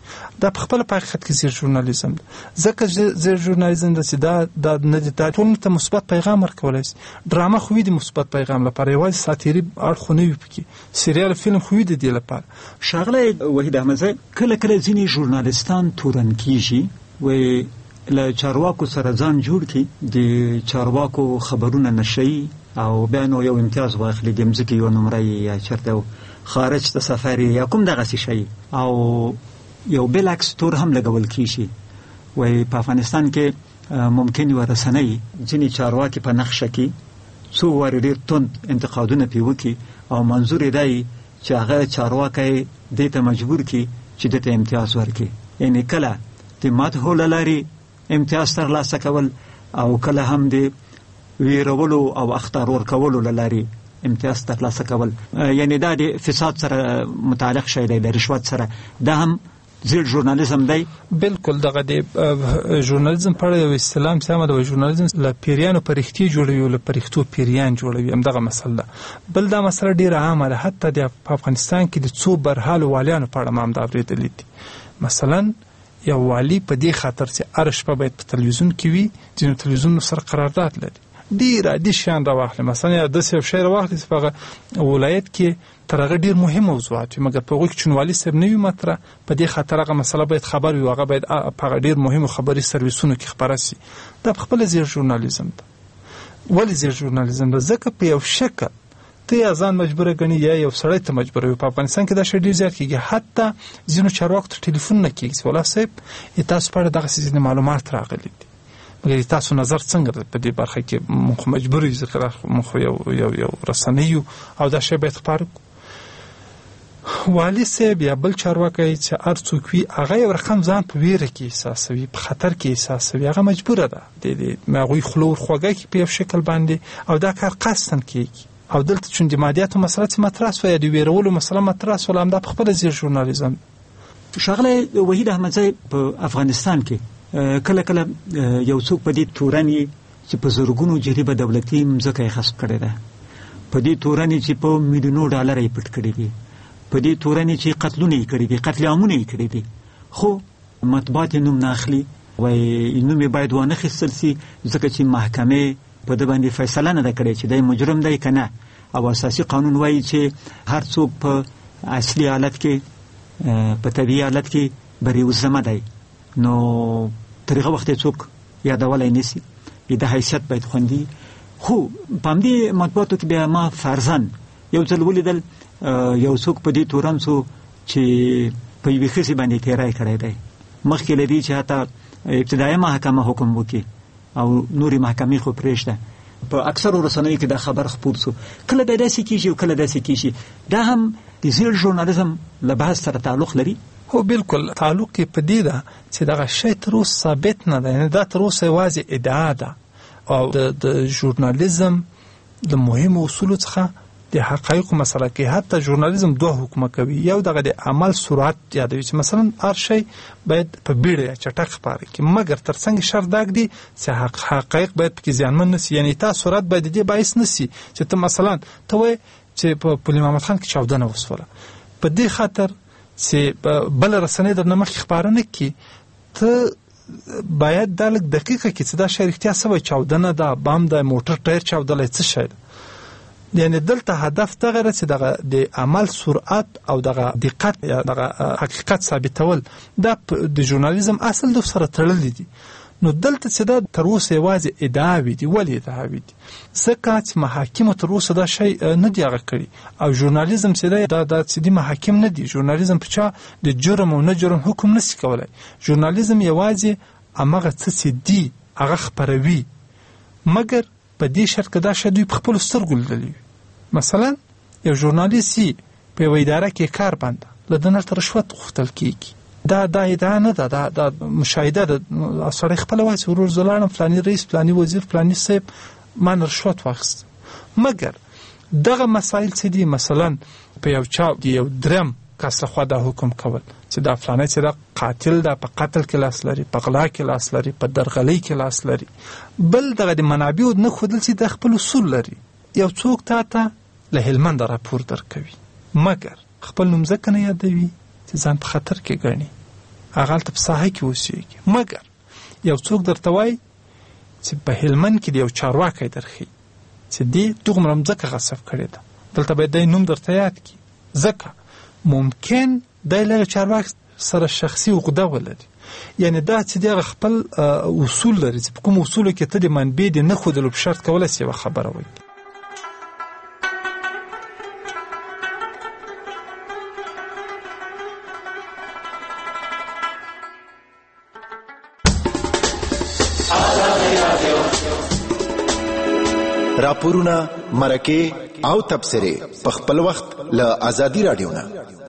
دا په خپل په حقیقت کې زیر ژورنالیزم ځکه زیر ژورنالیزم د دا د نه د ټول ته مثبت پیغام ورکولای شي. ډرامه خو د مثبت پیغام لپاره یوازې ساتیری اړخ نه وي پکې، سریال فلم خو د دې لپاره. شاغله وحید احمدزی کله کله ځینې ژورنالیستان تورن کیږي و له چارواکو سره ځان جوړ کی د چارواکو خبرونه نشي او بیا نو یو امتیاز واخلي د مځکې یو نمره یا چرته خارج ته سفر یا کوم دغه شي او یو بل عکس تور هم لګول کیږي. وای په افغانستان کې ممکن ورسنۍ ځینې چارواکي په نقشه کې څو ور ډیر تند انتقادونه پیوکي او منظور دی چې هغه چارواکي دې ته مجبور کی چې دته امتیاز ورکړي. یعنی کله د ماته لاري امتیاز ترلاسه کول او کله هم د ویرولو او اختار ورکولو لاري امتیاز ترلاسه کول. یعنی دا د فساد سره متعلق شی دی، د رشوت سره. دا هم زیر ژورنالیزم دی. بالکل دغه د ژورنالیزم په اړه یو استلام سم د ژورنالیزم له پیریانو پرختي جوړوي او له پرختو پیریان جوړوي، هم دغه مسله. بل دا مسله ډیره عامه ده، حتی د افغانستان کې د څو برحالو والیانو په اړه ما هم دا اورېدلي دي. مثلا یو والی په دې خاطر چې هر شپه باید په تلویزیون کې وي، ځینو تلویزیونونو سره قرارداد لري، ډیر عادي شیان راواخلي. مثلا د څه شی راواخلي چې په ولایت کې تر هغه ډیر مهم موضوعات وي، مګر په هغه کې چونوالي سره نه وي مطرح، په دې خاطر هغه مسله باید خبر وي، هغه باید په ډیر مهم خبري سرویسونو کې خبره شي. دا په خپل زیر ژورنالیزم ده. ولې زیر ژورنالیزم ده؟ ځکه په یو شکل ته ځان مجبور غني یا یو سړی ته مجبور وي. په افغانستان کې دا شی ډیر زیات کیږي، حتی ځینو چارواکو ته ټلیفون نه کیږي چې ولا صاحب تاسو په دغه څه معلومات راغلي دي، مګر تاسو نظر څنګه په دې برخه کې مخ مجبور یو ځکه مخ یو یو یو رسنیو او دا شی باید خبر والی صاحب یا بل چارواکي چې هر څوک وي هغه یو رقم ځان په ویره کې احساسوي، په خطر کې احساسوي، هغه مجبوره ده د دې مغوي خلور خوګه کې په شکل باندې او دا کار قصدن کیږي. او دلته چې د مادیاتو مسله چې مطرح شوه یا د ویرولو مسله مطرح شوه، هم دا په خپل زیر ژورنالیزم. شاغله وحید احمدزی په افغانستان کې کله کله یو څوک په دې تورنی چې په زرګونو جریبه دولتي مځکه خصب کړي ده، په دې تورنی چې په میلیونو ډالر یې پټ کړي دي، په دې تورنی چې قتلونه یې کړي دي، قتل عامونه یې کړي دي، خو مطبوعات نوم نه اخلي وای نوم باید ونه خصل سي ځکه چې محکمه په د باندې فیصله نه کړي چې د مجرم دی کنه. او اساسي قانون وایي چې هر څوک په اصلي حالت کې په طبيعي حالت کې بریوزمه دی، نو ترغه وخت څوک یادولای نسی د حیثیت باید خوندي. خو په دې مطبوعاتو کې بیا ما فرضاً یو ځل ولیدل یو څوک په دې تورن سو چې په یوه خصي باندې تیرای کړی دی، مخکې لدی چې حتی ابتدایي محکمه حکم وکړي او نوري محکمې خو پرېښته. په اکثر رسنیو کې دا خبر خپور سو، کله به داسې کیږي او کله داسې کیږي. دا هم د زیر ژورنالیزم له بحث سره تعلق لري. هو بالکل تعلق کې په دې ده چې دغه شی تر اوسه ثابت نه ده، دا تر اوسه یوازې ادعا ده. او د ژورنالیزم د مهمو اصولو څخه د حقایقو مسله کې حتی ژورنالیزم دوه حکم کوي. یو دغه د عمل سرعت یادوي چې مثلا هر شی باید په بیړه چټک خبره کې، مګر ترڅنګ شرط داګ دی چې حقایق باید پکې زیانمن نشي. یعنی تاسو سرعت باید دې باعث نشي چې ته مثلا ته وای چې په پولی محمد خان کې چاودنه وسوله، په دې خاطر چې بل رسنۍ در نمخ خبرونه کی ته باید د لږ دقیقه کې چې دا شی اړتیا سوی چاودنه دا بام د موټر ټایر چاودلې څه شي. یعنی دلته هدف دغه چې دغه د عمل سرعت او دغه دقت یا دغه حقیقت ثابتول دا د ژورنالیزم اصل د سره تړلې دي. نو دلته چې دا تر اوسه یوازې ادعاوي دي. ولې ادعاوي دي؟ ځکه چې محاکم تر اوسه دا شی نه دی هغه کړی او ژورنالیزم چې دا د سیدي محاکم نه دي. ژورنالیزم په چا د جرم او نه جرم حکم نشي کولای. ژورنالیزم یوازې امغه څه چې دی هغه خبروي، مګر په دې شرط کې دا شی دوی په خپل سترګو لیدلی. مثلا یو ژورنالیست په یوه اداره کې کار باندې له دنه تر رشوت غوښتل کیږي، دا دا ادعا نه ده، دا دا مشاهده ده. سړی خپل وایي چې ورور زلاړم فلاني رئیس فلاني وزیر فلاني صاحب ما رشوت واخیست. مګر دغه مسایل چې دي مثلا په یو چا یو درم کس خو دا حکم کول چې دا فلانه چې دا قاتل دا په قتل کې لاس لري، په غلا کې لاس لري، په درغلۍ کې لاس لري، بل دغه د منابع نه خودل چې د خپل اصول لري. یو څوک تا ته له هلمند راپور درکوي، مګر خپل نوم ځکه نه یادوي چې ځان په خطر کې ګڼي، هغه ته په ساحه کې اوسېږي. مګر یو څوک درته وایي چې په هلمند کې یو چارواکی درخي چې دې دومره مځکه غصب کړې ده، دلته باید دی نوم درته یاد کړي، ځکه ممکن دی له چارواکي سره شخصي عقده ولري. یعنی دا چې دی خپل اصول لري چې په کوم اصولو کې ته د منبع دې نه ښودلو په شرط کولی شي یوه خبره وایي. راپورونه، مرکې او تبصرې په خپل وخت له آزادي راډیو نه